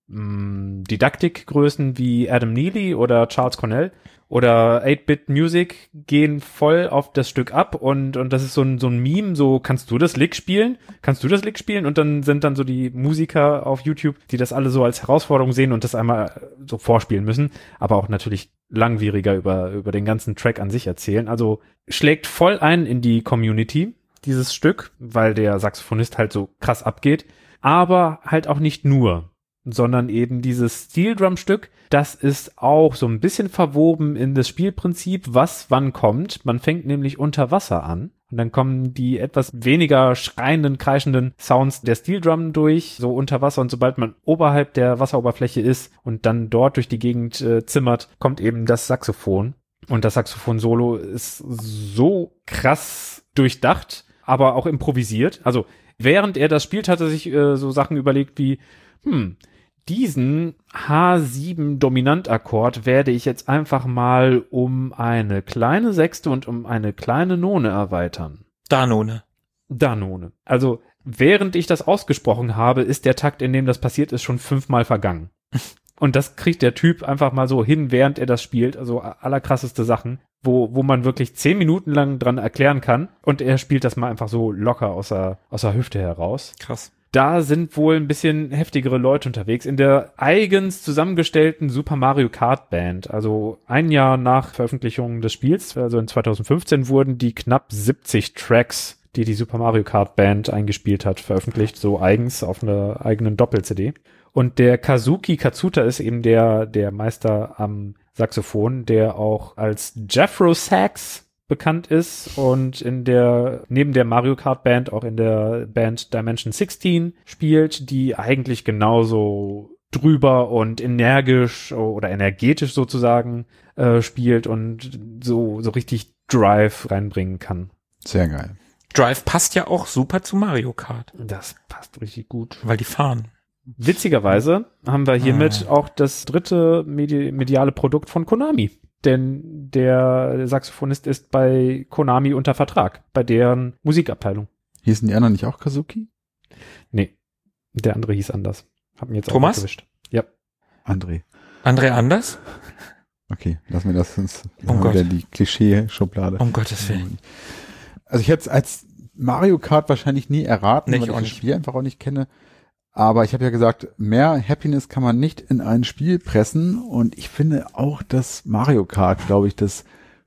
mh, Didaktikgrößen wie Adam Neely oder Charles Cornell oder eight-Bit Music gehen voll auf das Stück ab und und das ist so ein so ein Meme, so kannst du das Lick spielen? Kannst du das Lick spielen? Und dann sind dann so die Musiker auf YouTube, die das alle so als Herausforderung sehen und das einmal so vorspielen müssen, aber auch natürlich langwieriger über über den ganzen Track an sich erzählen. Also schlägt voll ein in die Community dieses Stück, weil der Saxophonist halt so krass abgeht, aber halt auch nicht nur, sondern eben dieses Steel Drum Stück, das ist auch so ein bisschen verwoben in das Spielprinzip, was wann kommt. Man fängt nämlich unter Wasser an und dann kommen die etwas weniger schreienden, kreischenden Sounds der Steel Drum durch, so unter Wasser, und sobald man oberhalb der Wasseroberfläche ist und dann dort durch die Gegend äh, zimmert, kommt eben das Saxophon. Und das Saxophon-Solo ist so krass durchdacht, aber auch improvisiert. Also während er das spielt, hat er sich äh, so Sachen überlegt wie, hm, diesen H sieben Dominantakkord werde ich jetzt einfach mal um eine kleine Sechste und um eine kleine None erweitern. Danone. Danone. Also während ich das ausgesprochen habe, ist der Takt, in dem das passiert ist, schon fünfmal vergangen. Und das kriegt der Typ einfach mal so hin, während er das spielt. Also allerkrasseste Sachen, wo wo man wirklich zehn Minuten lang dran erklären kann. Und er spielt das mal einfach so locker aus der, aus der Hüfte heraus. Krass. Da sind wohl ein bisschen heftigere Leute unterwegs. In der eigens zusammengestellten Super Mario Kart Band, also ein Jahr nach Veröffentlichung des Spiels, also in zweitausendfünfzehn, wurden die knapp siebzig Tracks, die die Super Mario Kart Band eingespielt hat, veröffentlicht, so eigens auf einer eigenen Doppel-C D. Und der Kazuki Katsuta ist eben der, der Meister am Saxophon, der auch als Jethro Sax bekannt ist und in der, neben der Mario Kart Band auch in der Band Dimension sechzehn spielt, die eigentlich genauso drüber und energisch oder energetisch sozusagen äh, spielt und so, so richtig Drive reinbringen kann. Sehr geil. Drive passt ja auch super zu Mario Kart, Das passt richtig gut. weil die fahren. Witzigerweise haben wir hiermit auch das dritte medi- mediale Produkt von Konami. Denn der Saxophonist ist bei Konami unter Vertrag, bei deren Musikabteilung. Hießen die anderen nicht auch Kazuki? Nee, der andere hieß anders. Hab mir jetzt Thomas? auch erwischt. Ja. André. André Anders? Okay, lassen wir das, sonst Oh haben wir Gott. wieder die Klischee-Schublade. Um Gottes Willen. Also ich hätte es als Mario Kart wahrscheinlich nie erraten, Nee, weil ich ich auch das nicht. Spiel einfach auch nicht kenne. Aber ich habe ja gesagt, mehr Happiness kann man nicht in ein Spiel pressen. Und ich finde auch, dass Mario Kart, glaube ich, das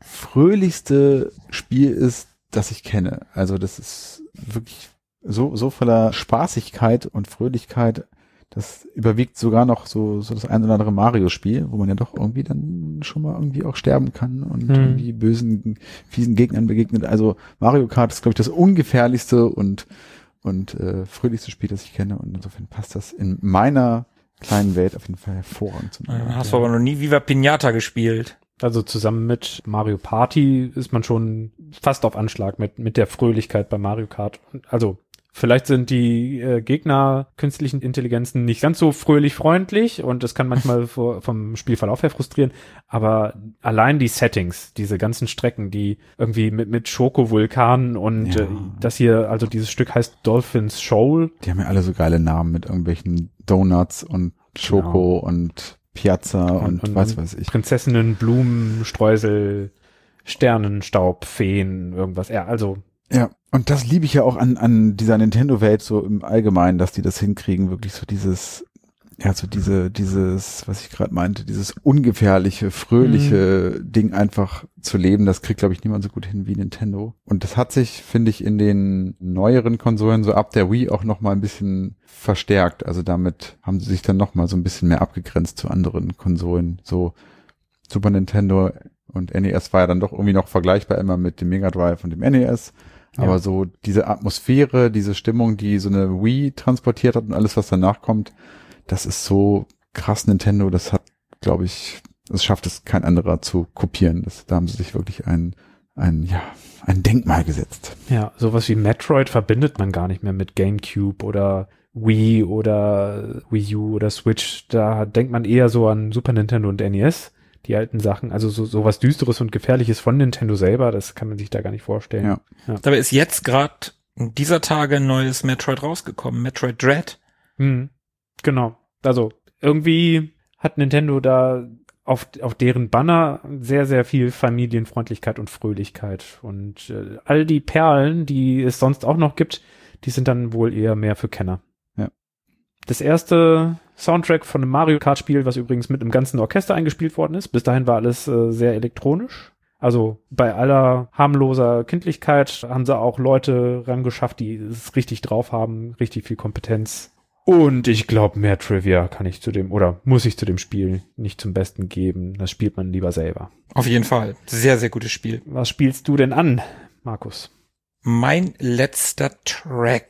fröhlichste Spiel ist, das ich kenne. Also das ist wirklich so, so voller Spaßigkeit und Fröhlichkeit. Das überwiegt sogar noch so, so das ein oder andere Mario-Spiel, wo man ja doch irgendwie dann schon mal irgendwie auch sterben kann und Hm. irgendwie bösen, fiesen Gegnern begegnet. Also Mario Kart ist, glaube ich, das ungefährlichste und, und äh, fröhlichste Spiel, das ich kenne. Und insofern passt das in meiner kleinen Welt auf jeden Fall hervorragend zu Äh, Hast du aber noch nie Viva Pinata gespielt. Also zusammen mit Mario Party ist man schon fast auf Anschlag mit, mit der Fröhlichkeit bei Mario Kart. Also vielleicht sind die äh, Gegner künstlichen Intelligenzen nicht ganz so fröhlich freundlich und das kann manchmal vor, vom Spielverlauf her frustrieren, aber allein die Settings, diese ganzen Strecken, die irgendwie mit, mit Schokovulkanen und Ja. äh, das hier, also dieses Stück heißt Dolphin's Shoal. Die haben ja alle so geile Namen mit irgendwelchen Donuts und Schoko und Piazza und, und was weiß ich. Prinzessinnen, Blumen, Streusel, Sternenstaub, Feen, irgendwas. Ja, also Ja, und das liebe ich ja auch an, an dieser Nintendo-Welt so im Allgemeinen, dass die das hinkriegen, wirklich so dieses, ja, so diese, dieses, was ich gerade meinte, dieses ungefährliche, fröhliche Ding einfach zu leben, das kriegt, glaube ich, niemand so gut hin wie Nintendo. Und das hat sich, finde ich, in den neueren Konsolen so ab der Wii auch noch mal ein bisschen verstärkt. Also damit haben sie sich dann noch mal so ein bisschen mehr abgegrenzt zu anderen Konsolen. So Super Nintendo und N E S war ja dann doch irgendwie noch vergleichbar immer mit dem Mega Drive und dem N E S. Aber Ja. so diese Atmosphäre, diese Stimmung, die so eine Wii transportiert hat und alles, was danach kommt, das ist so krass Nintendo. Das hat, glaube ich, es schafft es kein anderer zu kopieren. Das, da haben sie sich wirklich ein, ein, ja, ein Denkmal gesetzt. ja, sowas wie Metroid verbindet man gar nicht mehr mit GameCube oder Wii oder Wii U oder Switch. Da denkt man eher so an Super Nintendo und N E S, die alten Sachen. Also so sowas Düsteres und Gefährliches von Nintendo selber, das kann man sich da gar nicht vorstellen. Ja. Dabei ist jetzt gerade in dieser Tage ein neues Metroid rausgekommen, Metroid Dread. Hm, genau. Also irgendwie hat Nintendo da auf, auf deren Banner sehr, sehr viel Familienfreundlichkeit und Fröhlichkeit. Und äh, all die Perlen, die es sonst auch noch gibt, die sind dann wohl eher mehr für Kenner. Ja. Das erste Soundtrack von einem Mario Kart Spiel, was übrigens mit einem ganzen Orchester eingespielt worden ist. Bis dahin war alles äh, sehr elektronisch. Also bei aller harmloser Kindlichkeit haben sie auch Leute rangeschafft, die es richtig drauf haben, richtig viel Kompetenz. Und ich glaube, mehr Trivia kann ich zu dem, oder muss ich zu dem Spiel nicht zum Besten geben. Das spielt man lieber selber. Auf jeden Fall. Sehr, sehr gutes Spiel. Was spielst du denn an, Markus? Mein letzter Track.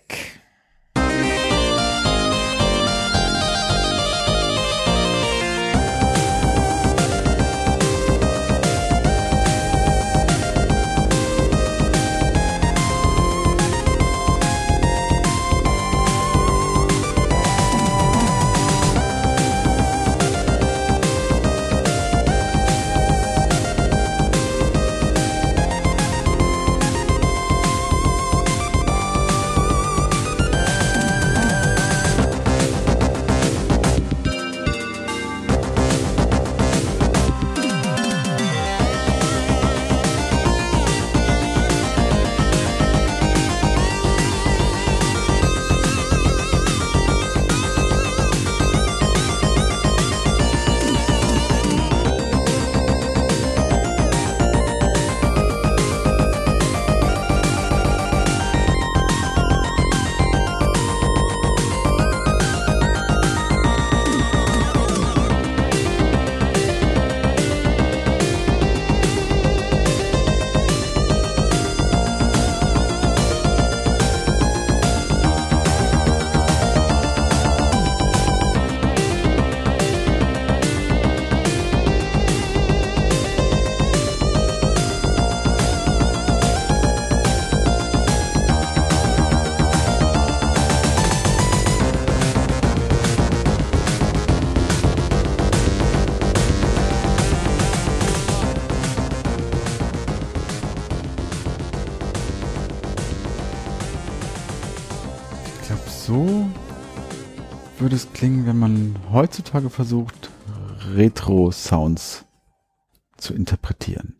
Ich glaube, so würde es klingen, wenn man heutzutage versucht, Retro-Sounds zu interpretieren.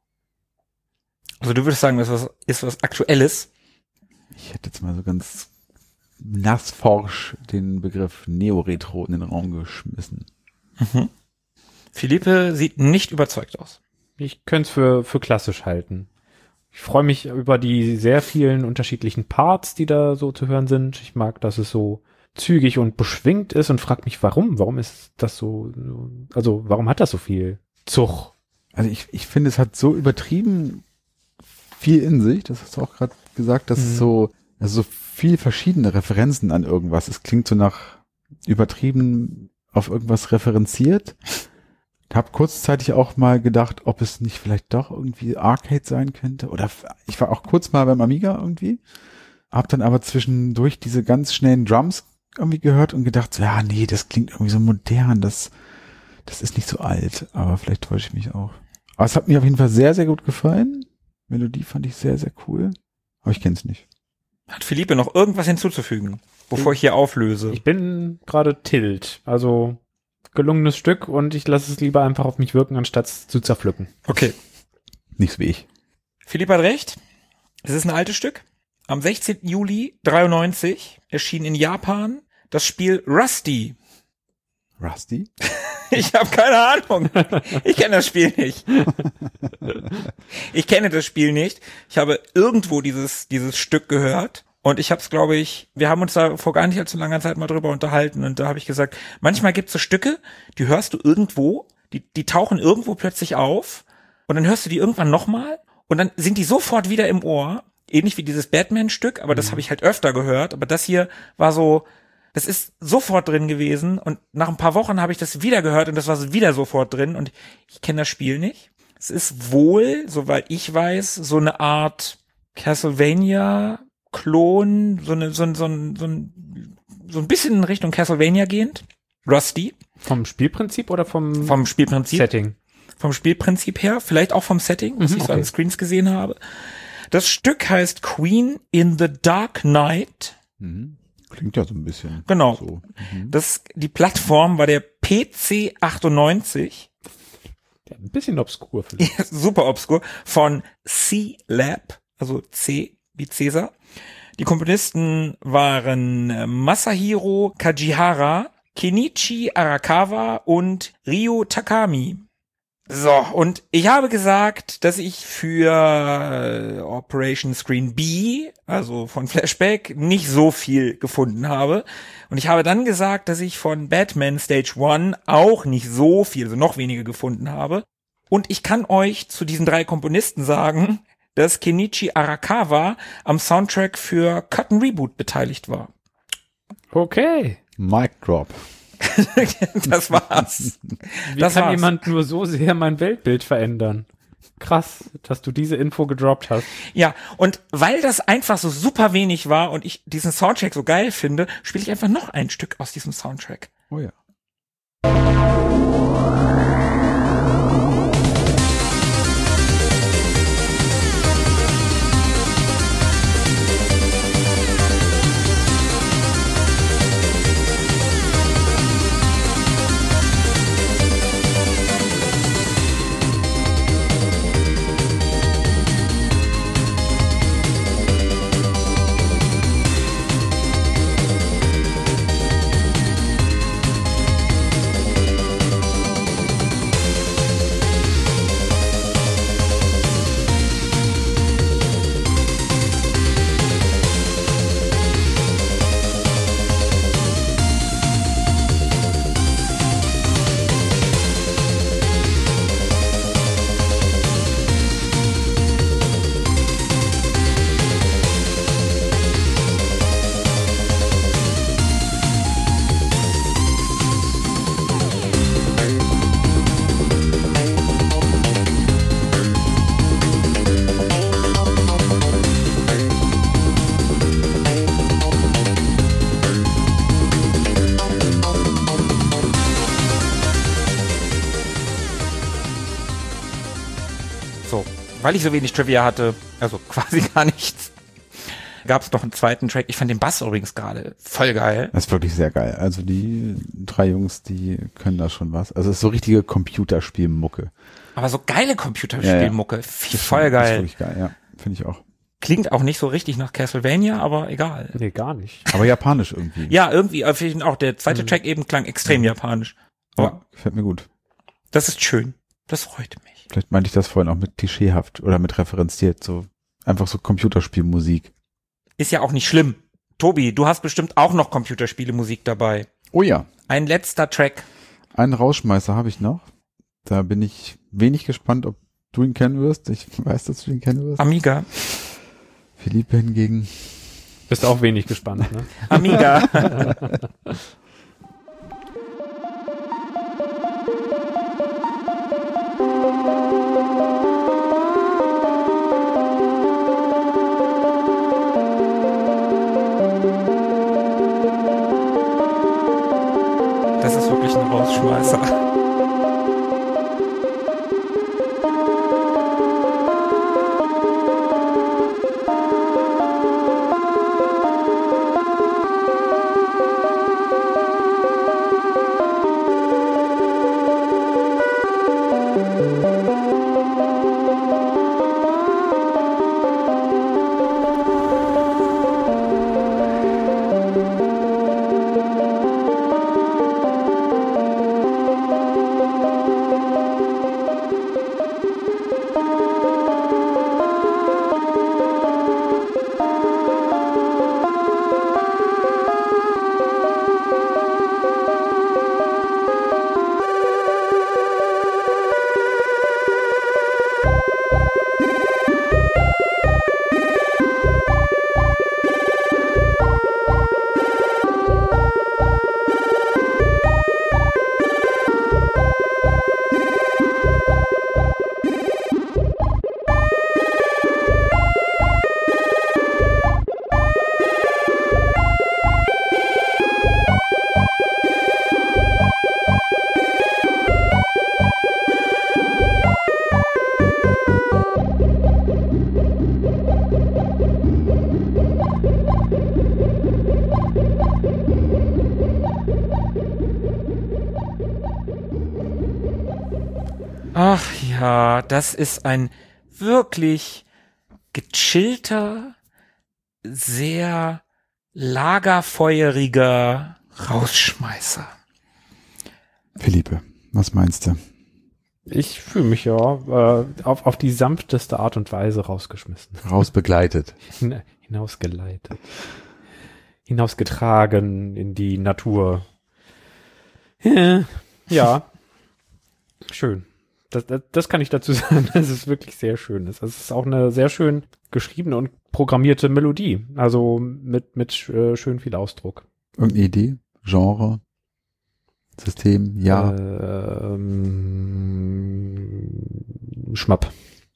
Also du würdest sagen, das was, ist was Aktuelles? Ich hätte jetzt mal so ganz nassforsch den Begriff Neo-Retro in den Raum geschmissen. Mhm. Philippe sieht nicht überzeugt aus. Ich könnte es für, für klassisch halten. Ich freue mich über die sehr vielen unterschiedlichen Parts, die da so zu hören sind. Ich mag, dass es so zügig und beschwingt ist und frage mich, warum? Warum ist das so, also warum hat das so viel Zug? Also ich, ich finde, es hat so übertrieben viel in sich, das hast du auch gerade gesagt, dass Mhm. es so, also so viel verschiedene Referenzen an irgendwas. Es klingt so nach übertrieben auf irgendwas referenziert. Hab kurzzeitig auch mal gedacht, ob es nicht vielleicht doch irgendwie Arcade sein könnte. Oder f- ich war auch kurz mal beim Amiga irgendwie. Hab dann aber zwischendurch diese ganz schnellen Drums irgendwie gehört und gedacht, so, ja, nee, das klingt irgendwie so modern. Das, das ist nicht so alt. Aber vielleicht täusche ich mich auch. Aber es hat mir auf jeden Fall sehr, sehr gut gefallen. Melodie fand ich sehr, sehr cool. Aber ich kenn's nicht. Hat Philippe noch irgendwas hinzuzufügen, bevor ich hier auflöse? Ich bin gerade tilt, also gelungenes Stück und ich lasse es lieber einfach auf mich wirken, anstatt es zu zerpflücken. Okay. Nicht so wie ich. Philipp hat recht. Es ist ein altes Stück. Am sechzehnten Juli dreiundneunzig erschien in Japan das Spiel Rusty. Rusty? Ich habe keine Ahnung. Ich kenne das Spiel nicht. Ich kenne das Spiel nicht. Ich habe irgendwo dieses dieses Stück gehört und ich habe es, glaube ich, wir haben uns da vor gar nicht allzu langer Zeit mal drüber unterhalten und da habe ich gesagt, manchmal gibt es so Stücke, die hörst du irgendwo, die die tauchen irgendwo plötzlich auf und dann hörst du die irgendwann nochmal und dann sind die sofort wieder im Ohr, ähnlich wie dieses Batman-Stück, aber das Mhm. habe ich halt öfter gehört, aber das hier war so, das ist sofort drin gewesen und nach ein paar Wochen habe ich das wieder gehört und das war wieder sofort drin und ich kenne das Spiel nicht. Es ist wohl, soweit ich weiß, so eine Art Castlevania-Klon, so eine, so ein, so ein, so ein, so ein bisschen in Richtung Castlevania gehend. Rusty, Vom Spielprinzip oder vom, vom Spielprinzip, Setting? vom Spielprinzip her, vielleicht auch vom Setting, was Mhm, ich so okay. an Screens gesehen habe. Das Stück heißt Queen in the Dark Knight. Mhm. Klingt ja so ein bisschen. Genau. So. Mhm. Das, die Plattform war der P C achtundneunzig, Ja, ein bisschen obskur vielleicht. super obskur, von C-Lab, also C wie Cäsar. Die Komponisten waren äh, Masahiro Kajihara, Kenichi Arakawa und Ryo Takami. So, und ich habe gesagt, dass ich für äh, Operation Screen B, also von Flashback, nicht so viel gefunden habe. Und ich habe dann gesagt, dass ich von Batman Stage One auch nicht so viel, also noch weniger gefunden habe. Und ich kann euch zu diesen drei Komponisten sagen, dass Kenichi Arakawa am Soundtrack für Cotton Reboot beteiligt war. Okay. Mic Drop. Das war's. Wie Das kann war's. jemand nur so sehr mein Weltbild verändern? Krass, dass du diese Info gedroppt hast. Ja, und weil das einfach so super wenig war und ich diesen Soundtrack so geil finde, spiele ich einfach noch ein Stück aus diesem Soundtrack. Oh ja. So, weil ich so wenig Trivia hatte, also quasi gar nichts, gab es noch einen zweiten Track. Ich fand den Bass übrigens gerade voll geil. Das ist wirklich sehr geil. Also die drei Jungs, die können da schon was. Also es ist so richtige Computerspielmucke. Aber so geile Computerspielmucke. Ja, ja. Voll Das geil. ist wirklich geil, ja. Finde ich auch. Klingt auch nicht so richtig nach Castlevania, aber egal. Nee, gar nicht. Aber japanisch irgendwie. Ja, irgendwie, auf jeden Fall auch der zweite Track eben klang extrem japanisch. Aber Ja, gefällt mir gut. das ist schön. Das freut mich. Vielleicht meinte ich das vorhin auch mit klischeehaft oder mit referenziert. So einfach so Computerspielmusik. Ist ja auch nicht schlimm. Tobi, du hast bestimmt auch noch Computerspiele-Musik dabei. Oh ja. Ein letzter Track. Einen Rausschmeißer habe ich noch. Da bin ich wenig gespannt, ob du ihn kennen wirst. Ich weiß, dass du ihn kennen wirst. Amiga. Philippe hingegen. Bist auch wenig gespannt, ne? Amiga. Das ist wirklich ein Rausschmeißer. Ach ja, das ist ein wirklich gechillter, sehr lagerfeueriger Rausschmeißer. Philippe, was meinst du? Ich fühle mich ja äh, auf, auf die sanfteste Art und Weise rausgeschmissen. Rausbegleitet. Hin- Hinausgeleitet. Hinausgetragen in die Natur. Ja, ja. Schön. Das, das, das kann ich dazu sagen, dass es wirklich sehr schön ist. Es ist auch eine sehr schön geschriebene und programmierte Melodie. Also mit, mit äh, schön viel Ausdruck. Irgendeine Idee? Genre? System? Ja. Ähm, Schmapp.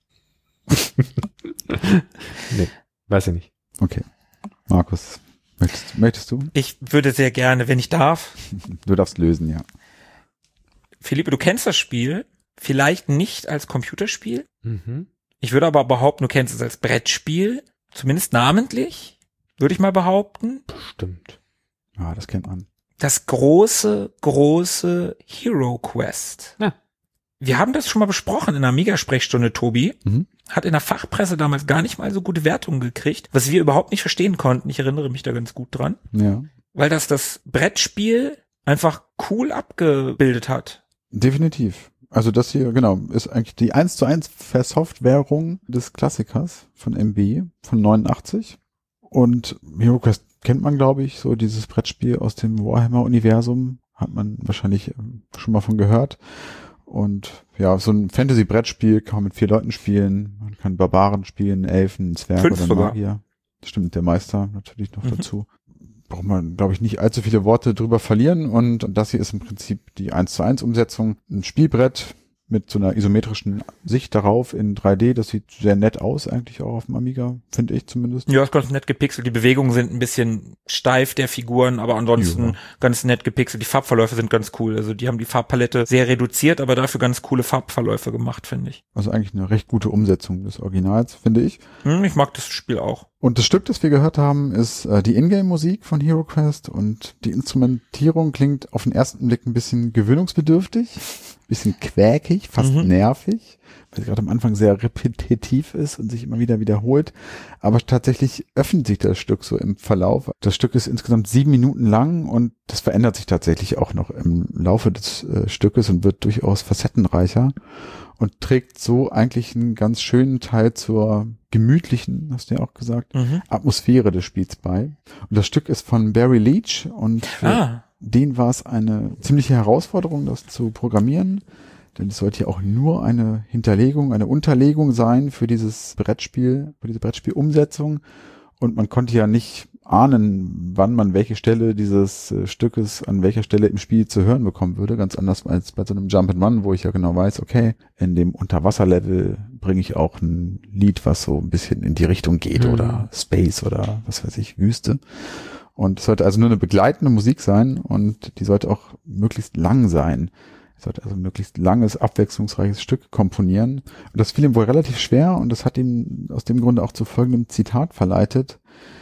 Nee, weiß ich nicht. Okay. Markus, möchtest, möchtest du? Ich würde sehr gerne, wenn ich darf. Du darfst lösen, ja. Philippe, du kennst das Spiel, vielleicht nicht als Computerspiel. Mhm. Ich würde aber behaupten, du kennst es als Brettspiel, zumindest namentlich, würde ich mal behaupten. Bestimmt. Ja, das kennt man. Das große, große Hero Quest. Ja. Wir haben das schon mal besprochen in einer Mega-Sprechstunde, Tobi. Mhm. Hat in der Fachpresse damals gar nicht mal so gute Wertungen gekriegt, was wir überhaupt nicht verstehen konnten. Ich erinnere mich da ganz gut dran. Ja. Weil das das Brettspiel einfach cool abgebildet hat. Definitiv. Also das hier, genau, ist eigentlich die eins zu eins Versoftwärung des Klassikers von M B von neunundachtzig. Und Hero Quest kennt man, glaube ich, so dieses Brettspiel aus dem Warhammer-Universum. Hat man wahrscheinlich ähm, schon mal von gehört. Und ja, so ein Fantasy-Brettspiel kann man mit vier Leuten spielen. Man kann Barbaren spielen, Elfen, Zwerge Fünf oder sogar. Magier. Stimmt, der Meister natürlich noch Mhm. dazu. Braucht man, glaube ich, nicht allzu viele Worte drüber verlieren. Und das hier ist im Prinzip die eins zu eins Umsetzung. Ein Spielbrett mit so einer isometrischen Sicht darauf in drei D. Das sieht sehr nett aus eigentlich auch auf dem Amiga, finde ich zumindest. Ja, ist ganz nett gepixelt. Die Bewegungen sind ein bisschen steif der Figuren, aber ansonsten Ja. ganz nett gepixelt. Die Farbverläufe sind ganz cool. Also die haben die Farbpalette sehr reduziert, aber dafür ganz coole Farbverläufe gemacht, finde ich. Also eigentlich eine recht gute Umsetzung des Originals, finde ich. Hm, ich mag das Spiel auch. Und das Stück, das wir gehört haben, ist äh, die Ingame-Musik von Hero Quest und die Instrumentierung klingt auf den ersten Blick ein bisschen gewöhnungsbedürftig, ein bisschen quäkig, fast Mhm. nervig, weil sie gerade am Anfang sehr repetitiv ist und sich immer wieder wiederholt. Aber tatsächlich öffnet sich das Stück so im Verlauf. Das Stück ist insgesamt sieben Minuten lang und das verändert sich tatsächlich auch noch im Laufe des äh, Stückes und wird durchaus facettenreicher. Und trägt so eigentlich einen ganz schönen Teil zur gemütlichen, hast du ja auch gesagt, Mhm. Atmosphäre des Spiels bei. Und das Stück ist von Barry Leach und für Ah, den war es eine ziemliche Herausforderung, das zu programmieren. Denn es sollte ja auch nur eine Hinterlegung, eine Unterlegung sein für dieses Brettspiel, für diese Brettspielumsetzung. Und man konnte ja nicht ahnen, wann man welche Stelle dieses äh, Stückes an welcher Stelle im Spiel zu hören bekommen würde. Ganz anders als bei so einem Jump and Run, wo ich ja genau weiß, okay, in dem Unterwasserlevel bringe ich auch ein Lied, was so ein bisschen in die Richtung geht, Mhm. oder Space oder was weiß ich, Wüste. Und es sollte also nur eine begleitende Musik sein und die sollte auch möglichst lang sein. Es sollte also ein möglichst langes, abwechslungsreiches Stück komponieren. Und das fiel ihm wohl relativ schwer und das hat ihn aus dem Grunde auch zu folgendem Zitat verleitet.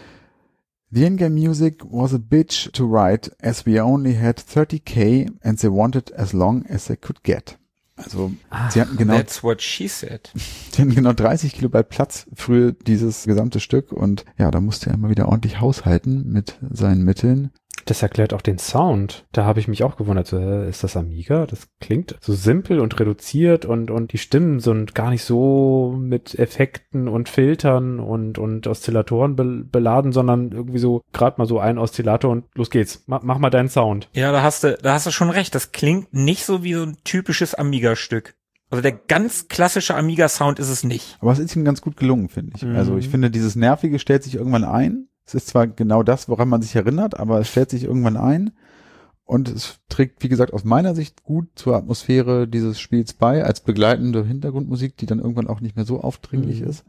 The in-game music was a bitch to write as we only had thirty K and they wanted as long as they could get. Also sie hatten genau, that's what she said. sie hatten genau dreißig Kilobyte Platz für dieses gesamte Stück und ja, da musste er immer wieder ordentlich haushalten mit seinen Mitteln. Das erklärt auch den Sound. Da habe ich mich auch gewundert, so, äh, ist das Amiga? Das klingt so simpel und reduziert und und die Stimmen sind gar nicht so mit Effekten und Filtern und und Oszillatoren be- beladen, sondern irgendwie so gerade mal so ein Oszillator und los geht's. Mach, mach mal deinen Sound. Ja, da hast du, da hast du schon recht. Das klingt nicht so wie so ein typisches Amiga-Stück. Also der ganz klassische Amiga-Sound ist es nicht. Aber es ist ihm ganz gut gelungen, finde ich. Mhm. Also ich finde, dieses Nervige stellt sich irgendwann ein. Es ist zwar genau das, woran man sich erinnert, aber es stellt sich irgendwann ein. Und es trägt, wie gesagt, aus meiner Sicht gut zur Atmosphäre dieses Spiels bei, als begleitende Hintergrundmusik, die dann irgendwann auch nicht mehr so aufdringlich Mhm. ist.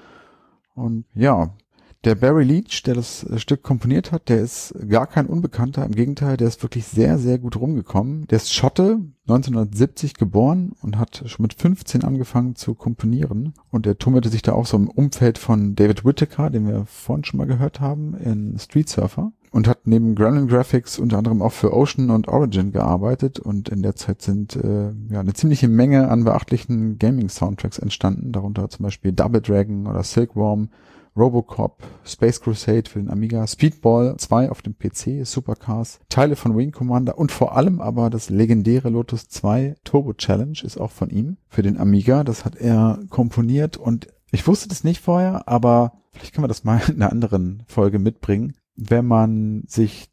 Und ja, der Barry Leach, der das äh, Stück komponiert hat, der ist gar kein Unbekannter. Im Gegenteil, der ist wirklich sehr, sehr gut rumgekommen. Der ist Schotte, neunzehnhundertsiebzig geboren und hat schon mit fünfzehn angefangen zu komponieren. Und er tummelte sich da auch so im Umfeld von David Whittaker, den wir vorhin schon mal gehört haben, in Street Surfer. Und hat neben Gremlin Graphics unter anderem auch für Ocean und Origin gearbeitet. Und in der Zeit sind äh, ja eine ziemliche Menge an beachtlichen Gaming-Soundtracks entstanden. Darunter zum Beispiel Double Dragon oder Silkworm, Robocop, Space Crusade für den Amiga, Speedball zwei auf dem P C, Supercars, Teile von Wing Commander und vor allem aber das legendäre Lotus zwei Turbo Challenge ist auch von ihm für den Amiga. Das hat er komponiert und ich wusste das nicht vorher, aber vielleicht können wir das mal in einer anderen Folge mitbringen. Wenn man sich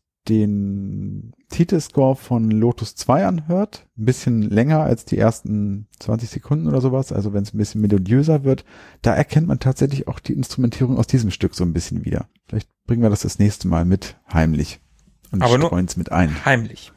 den Titelscore von Lotus zwei anhört, ein bisschen länger als die ersten zwanzig Sekunden oder sowas, also wenn es ein bisschen melodiöser wird, da erkennt man tatsächlich auch die Instrumentierung aus diesem Stück so ein bisschen wieder. Vielleicht bringen wir das das nächste Mal mit, heimlich, und Aber nur- streuen es mit ein. Heimlich.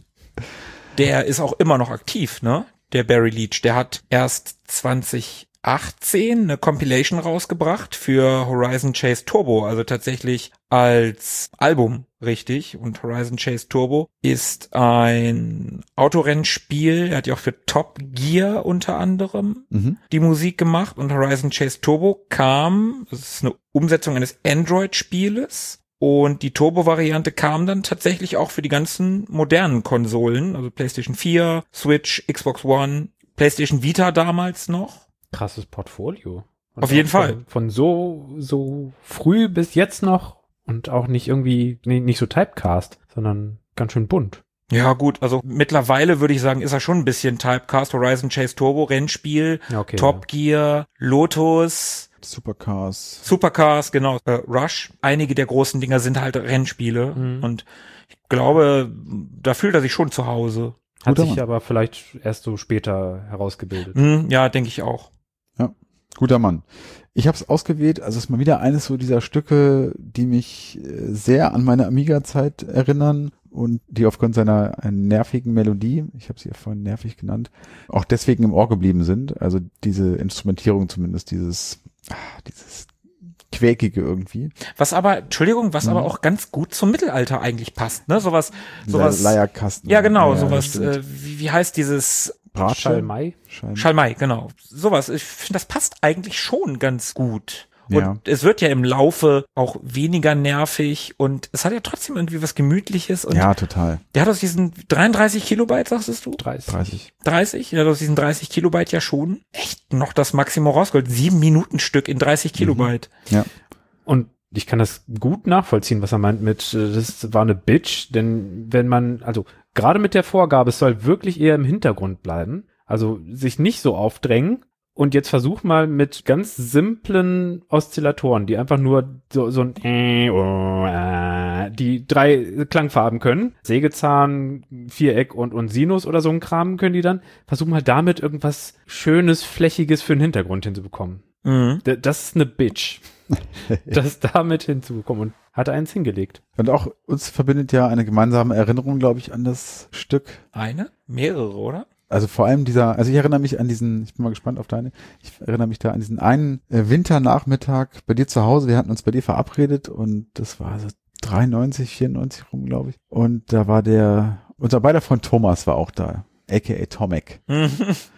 Der ist auch immer noch aktiv, ne? Der Barry Leach. Der hat erst zwanzig achtzehn eine Compilation rausgebracht für Horizon Chase Turbo, also tatsächlich als Album, richtig. Und Horizon Chase Turbo ist ein Autorennspiel. Er hat ja auch für Top Gear unter anderem Mhm. die Musik gemacht. Und Horizon Chase Turbo kam, das ist eine Umsetzung eines Android-Spieles. Und die Turbo-Variante kam dann tatsächlich auch für die ganzen modernen Konsolen, also PlayStation vier, Switch, Xbox One, PlayStation Vita damals noch. Krasses Portfolio. Und Auf jeden auch von, Fall. Von so, so früh bis jetzt noch und auch nicht irgendwie, nee, nicht so Typecast, sondern ganz schön bunt. Ja gut, also mittlerweile würde ich sagen, ist er schon ein bisschen Typecast. Horizon Chase Turbo, Rennspiel, Ja, okay. Top Gear, Lotus, Supercars. Supercars, genau, äh, Rush. Einige der großen Dinger sind halt Rennspiele. Mhm. Und ich glaube, da fühlt er sich schon zu Hause. Hat Guter sich Mann. aber vielleicht erst so später herausgebildet. Hm, ja, denke ich auch. Guter Mann. Ich habe es ausgewählt, also es ist mal wieder eines so dieser Stücke, die mich äh, sehr an meine Amiga-Zeit erinnern und die aufgrund seiner äh, nervigen Melodie, ich habe sie ja vorhin nervig genannt, auch deswegen im Ohr geblieben sind. Also diese Instrumentierung zumindest, dieses, ah, dieses Quäkige irgendwie. Was aber, Entschuldigung, was Mhm. aber auch ganz gut zum Mittelalter eigentlich passt, ne? Sowas, sowas. Leierkasten. Ja, genau, Ja, sowas, stimmt. äh, wie, wie heißt dieses Bratsche? Schalmei? Schall- Schalmei, genau. Sowas. Ich finde, das passt eigentlich schon ganz gut. Ja. Und es wird ja im Laufe auch weniger nervig und es hat ja trotzdem irgendwie was Gemütliches. Und Ja, total. der hat aus diesen dreiunddreißig Kilobyte, sagtest du? dreißig. dreißig. dreißig? Der hat aus diesen dreißig Kilobyte ja schon echt noch das Maximum rausgeholt. Sieben Minuten Stück in dreißig Kilobyte. Ja. Und ich kann das gut nachvollziehen, was er meint mit, äh, das war eine Bitch, denn wenn man, also gerade mit der Vorgabe, es soll wirklich eher im Hintergrund bleiben, also sich nicht so aufdrängen. Und jetzt versuch mal mit ganz simplen Oszillatoren, die einfach nur so, so ein äh, oh, äh, die drei Klangfarben können. Sägezahn, Viereck und, und Sinus oder so ein Kram können die dann. Versuch mal damit irgendwas Schönes, Flächiges für den Hintergrund hinzubekommen. Mhm. D- das ist eine Bitch. Das damit hinzubekommen und hat eins hingelegt. Und auch uns verbindet ja eine gemeinsame Erinnerung, glaube ich, an das Stück. Eine? Mehrere, oder? Also vor allem dieser, also ich erinnere mich an diesen, ich bin mal gespannt auf deine, ich erinnere mich da an diesen einen äh, Winternachmittag bei dir zu Hause. Wir hatten uns bei dir verabredet und das war so dreiundneunzig, vierundneunzig rum, glaube ich. Und da war der, unser beider Freund Thomas war auch da, aka Tomek. äh,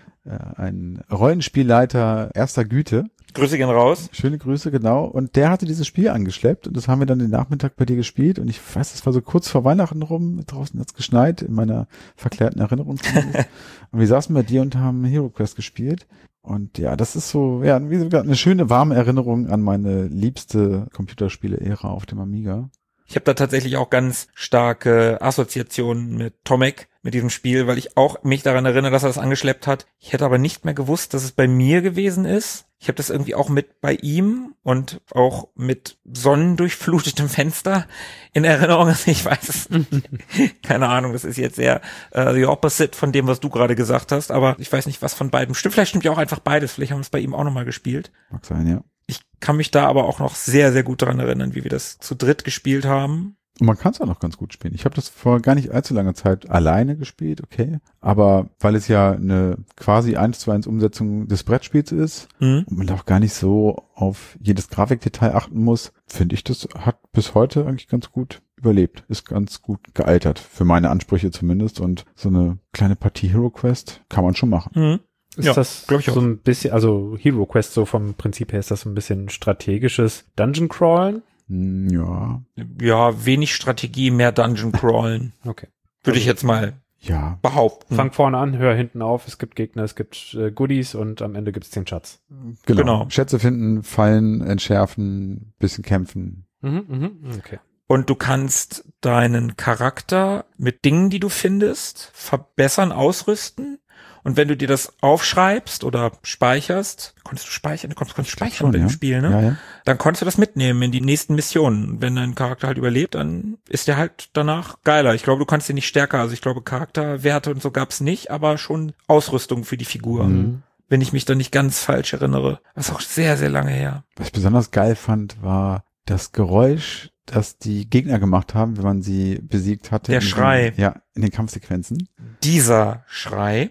ein Rollenspielleiter erster Güte. Grüße gehen raus. Schöne Grüße, genau. Und der hatte dieses Spiel angeschleppt und das haben wir dann den Nachmittag bei dir gespielt und ich weiß, es war so kurz vor Weihnachten rum, draußen hat's geschneit, in meiner verklärten Erinnerung. Und wir saßen bei dir und haben Hero Quest gespielt und ja, das ist so, ja, wie gesagt, eine schöne, warme Erinnerung an meine liebste Computerspiele-Ära auf dem Amiga. Ich habe da tatsächlich auch ganz starke Assoziationen mit Tomek, mit diesem Spiel, weil ich auch mich daran erinnere, dass er das angeschleppt hat. Ich hätte aber nicht mehr gewusst, dass es bei mir gewesen ist. Ich habe das irgendwie auch mit bei ihm und auch mit sonnendurchflutetem Fenster in Erinnerung. Ich weiß es nicht. Keine Ahnung, das ist jetzt sehr uh, the opposite von dem, was du gerade gesagt hast. Aber ich weiß nicht, was von beiden stimmt. Vielleicht stimmt ja auch einfach beides. Vielleicht haben wir es bei ihm auch nochmal gespielt. Mag sein, ja. Ich kann mich da aber auch noch sehr, sehr gut daran erinnern, wie wir das zu dritt gespielt haben. Und man kann es auch noch ganz gut spielen. Ich habe das vor gar nicht allzu langer Zeit alleine gespielt, okay. Aber weil es ja eine quasi eins zu eins Umsetzung des Brettspiels ist Mhm. und man auch gar nicht so auf jedes Grafikdetail achten muss, finde ich, das hat bis heute eigentlich ganz gut überlebt. Ist ganz gut gealtert, für meine Ansprüche zumindest. Und so eine kleine Partie Hero Quest kann man schon machen. Mhm. Ist Ja, das glaub ich auch. so ein bisschen, also Hero Quest so vom Prinzip her ist das so ein bisschen strategisches Dungeon Crawlen? Hm, ja, Ja, wenig Strategie, mehr Dungeon Crawlen. Okay. Würde ich jetzt mal ja. behaupten. Fang vorne an, hör hinten auf, es gibt Gegner, es gibt äh, Goodies und am Ende gibt's den Schatz. Genau. Genau. Schätze finden, Fallen entschärfen, bisschen kämpfen. Mhm, mhm, okay. Und du kannst deinen Charakter mit Dingen, die du findest, verbessern, ausrüsten. Und wenn du dir das aufschreibst oder speicherst, konntest du speichern, du konntest, konntest speichern Schon, bei dem ja. Spiel, ne? Ja, ja. Dann konntest du das mitnehmen in die nächsten Missionen. Und wenn dein Charakter halt überlebt, dann ist der halt danach geiler. Ich glaube, du kannst ihn nicht stärker, also ich glaube, Charakterwerte und so gab's nicht, aber schon Ausrüstung für die Figur. Mhm. Wenn ich mich da nicht ganz falsch erinnere. Das ist auch sehr, sehr lange her. Was ich besonders geil fand, war das Geräusch, das die Gegner gemacht haben, wenn man sie besiegt hatte. Der in den- Schrei. Ja, in den Kampfsequenzen. Dieser Schrei.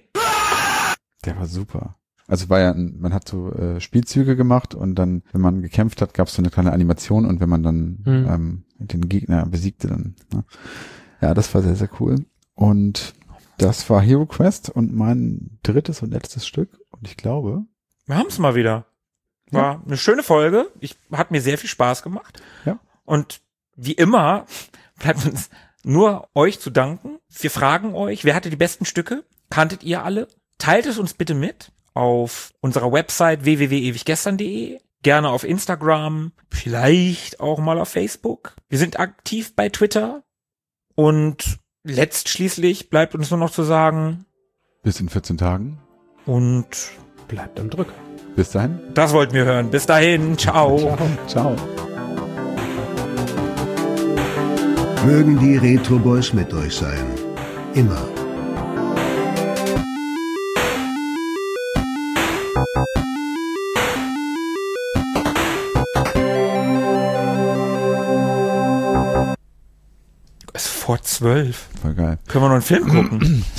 Der war super. Also war ja, ein, man hat so äh, Spielzüge gemacht und dann, wenn man gekämpft hat, gab es so eine kleine Animation und wenn man dann Mhm. ähm, den Gegner besiegte, dann, ne? Ja, das war sehr, sehr cool. Und das war Hero Quest und mein drittes und letztes Stück. Und ich glaube, Wir haben's mal wieder. War eine schöne Folge. Ich, hat mir sehr viel Spaß gemacht. Ja. Und wie immer bleibt uns nur euch zu danken. Wir fragen euch, wer hatte die besten Stücke? Kanntet ihr alle? Teilt es uns bitte mit auf unserer Website w w w punkt ewiggestern punkt de, gerne auf Instagram, vielleicht auch mal auf Facebook. Wir sind aktiv bei Twitter und letztschließlich bleibt uns nur noch zu sagen bis in vierzehn Tagen. und Bleibt am Drücker. Bis dahin. das wollten wir hören. Bis dahin, ciao. Ciao. Mögen die Retro Boys mit euch sein. Immer. Es ist vor zwölf. Voll geil. Können wir noch einen Film gucken?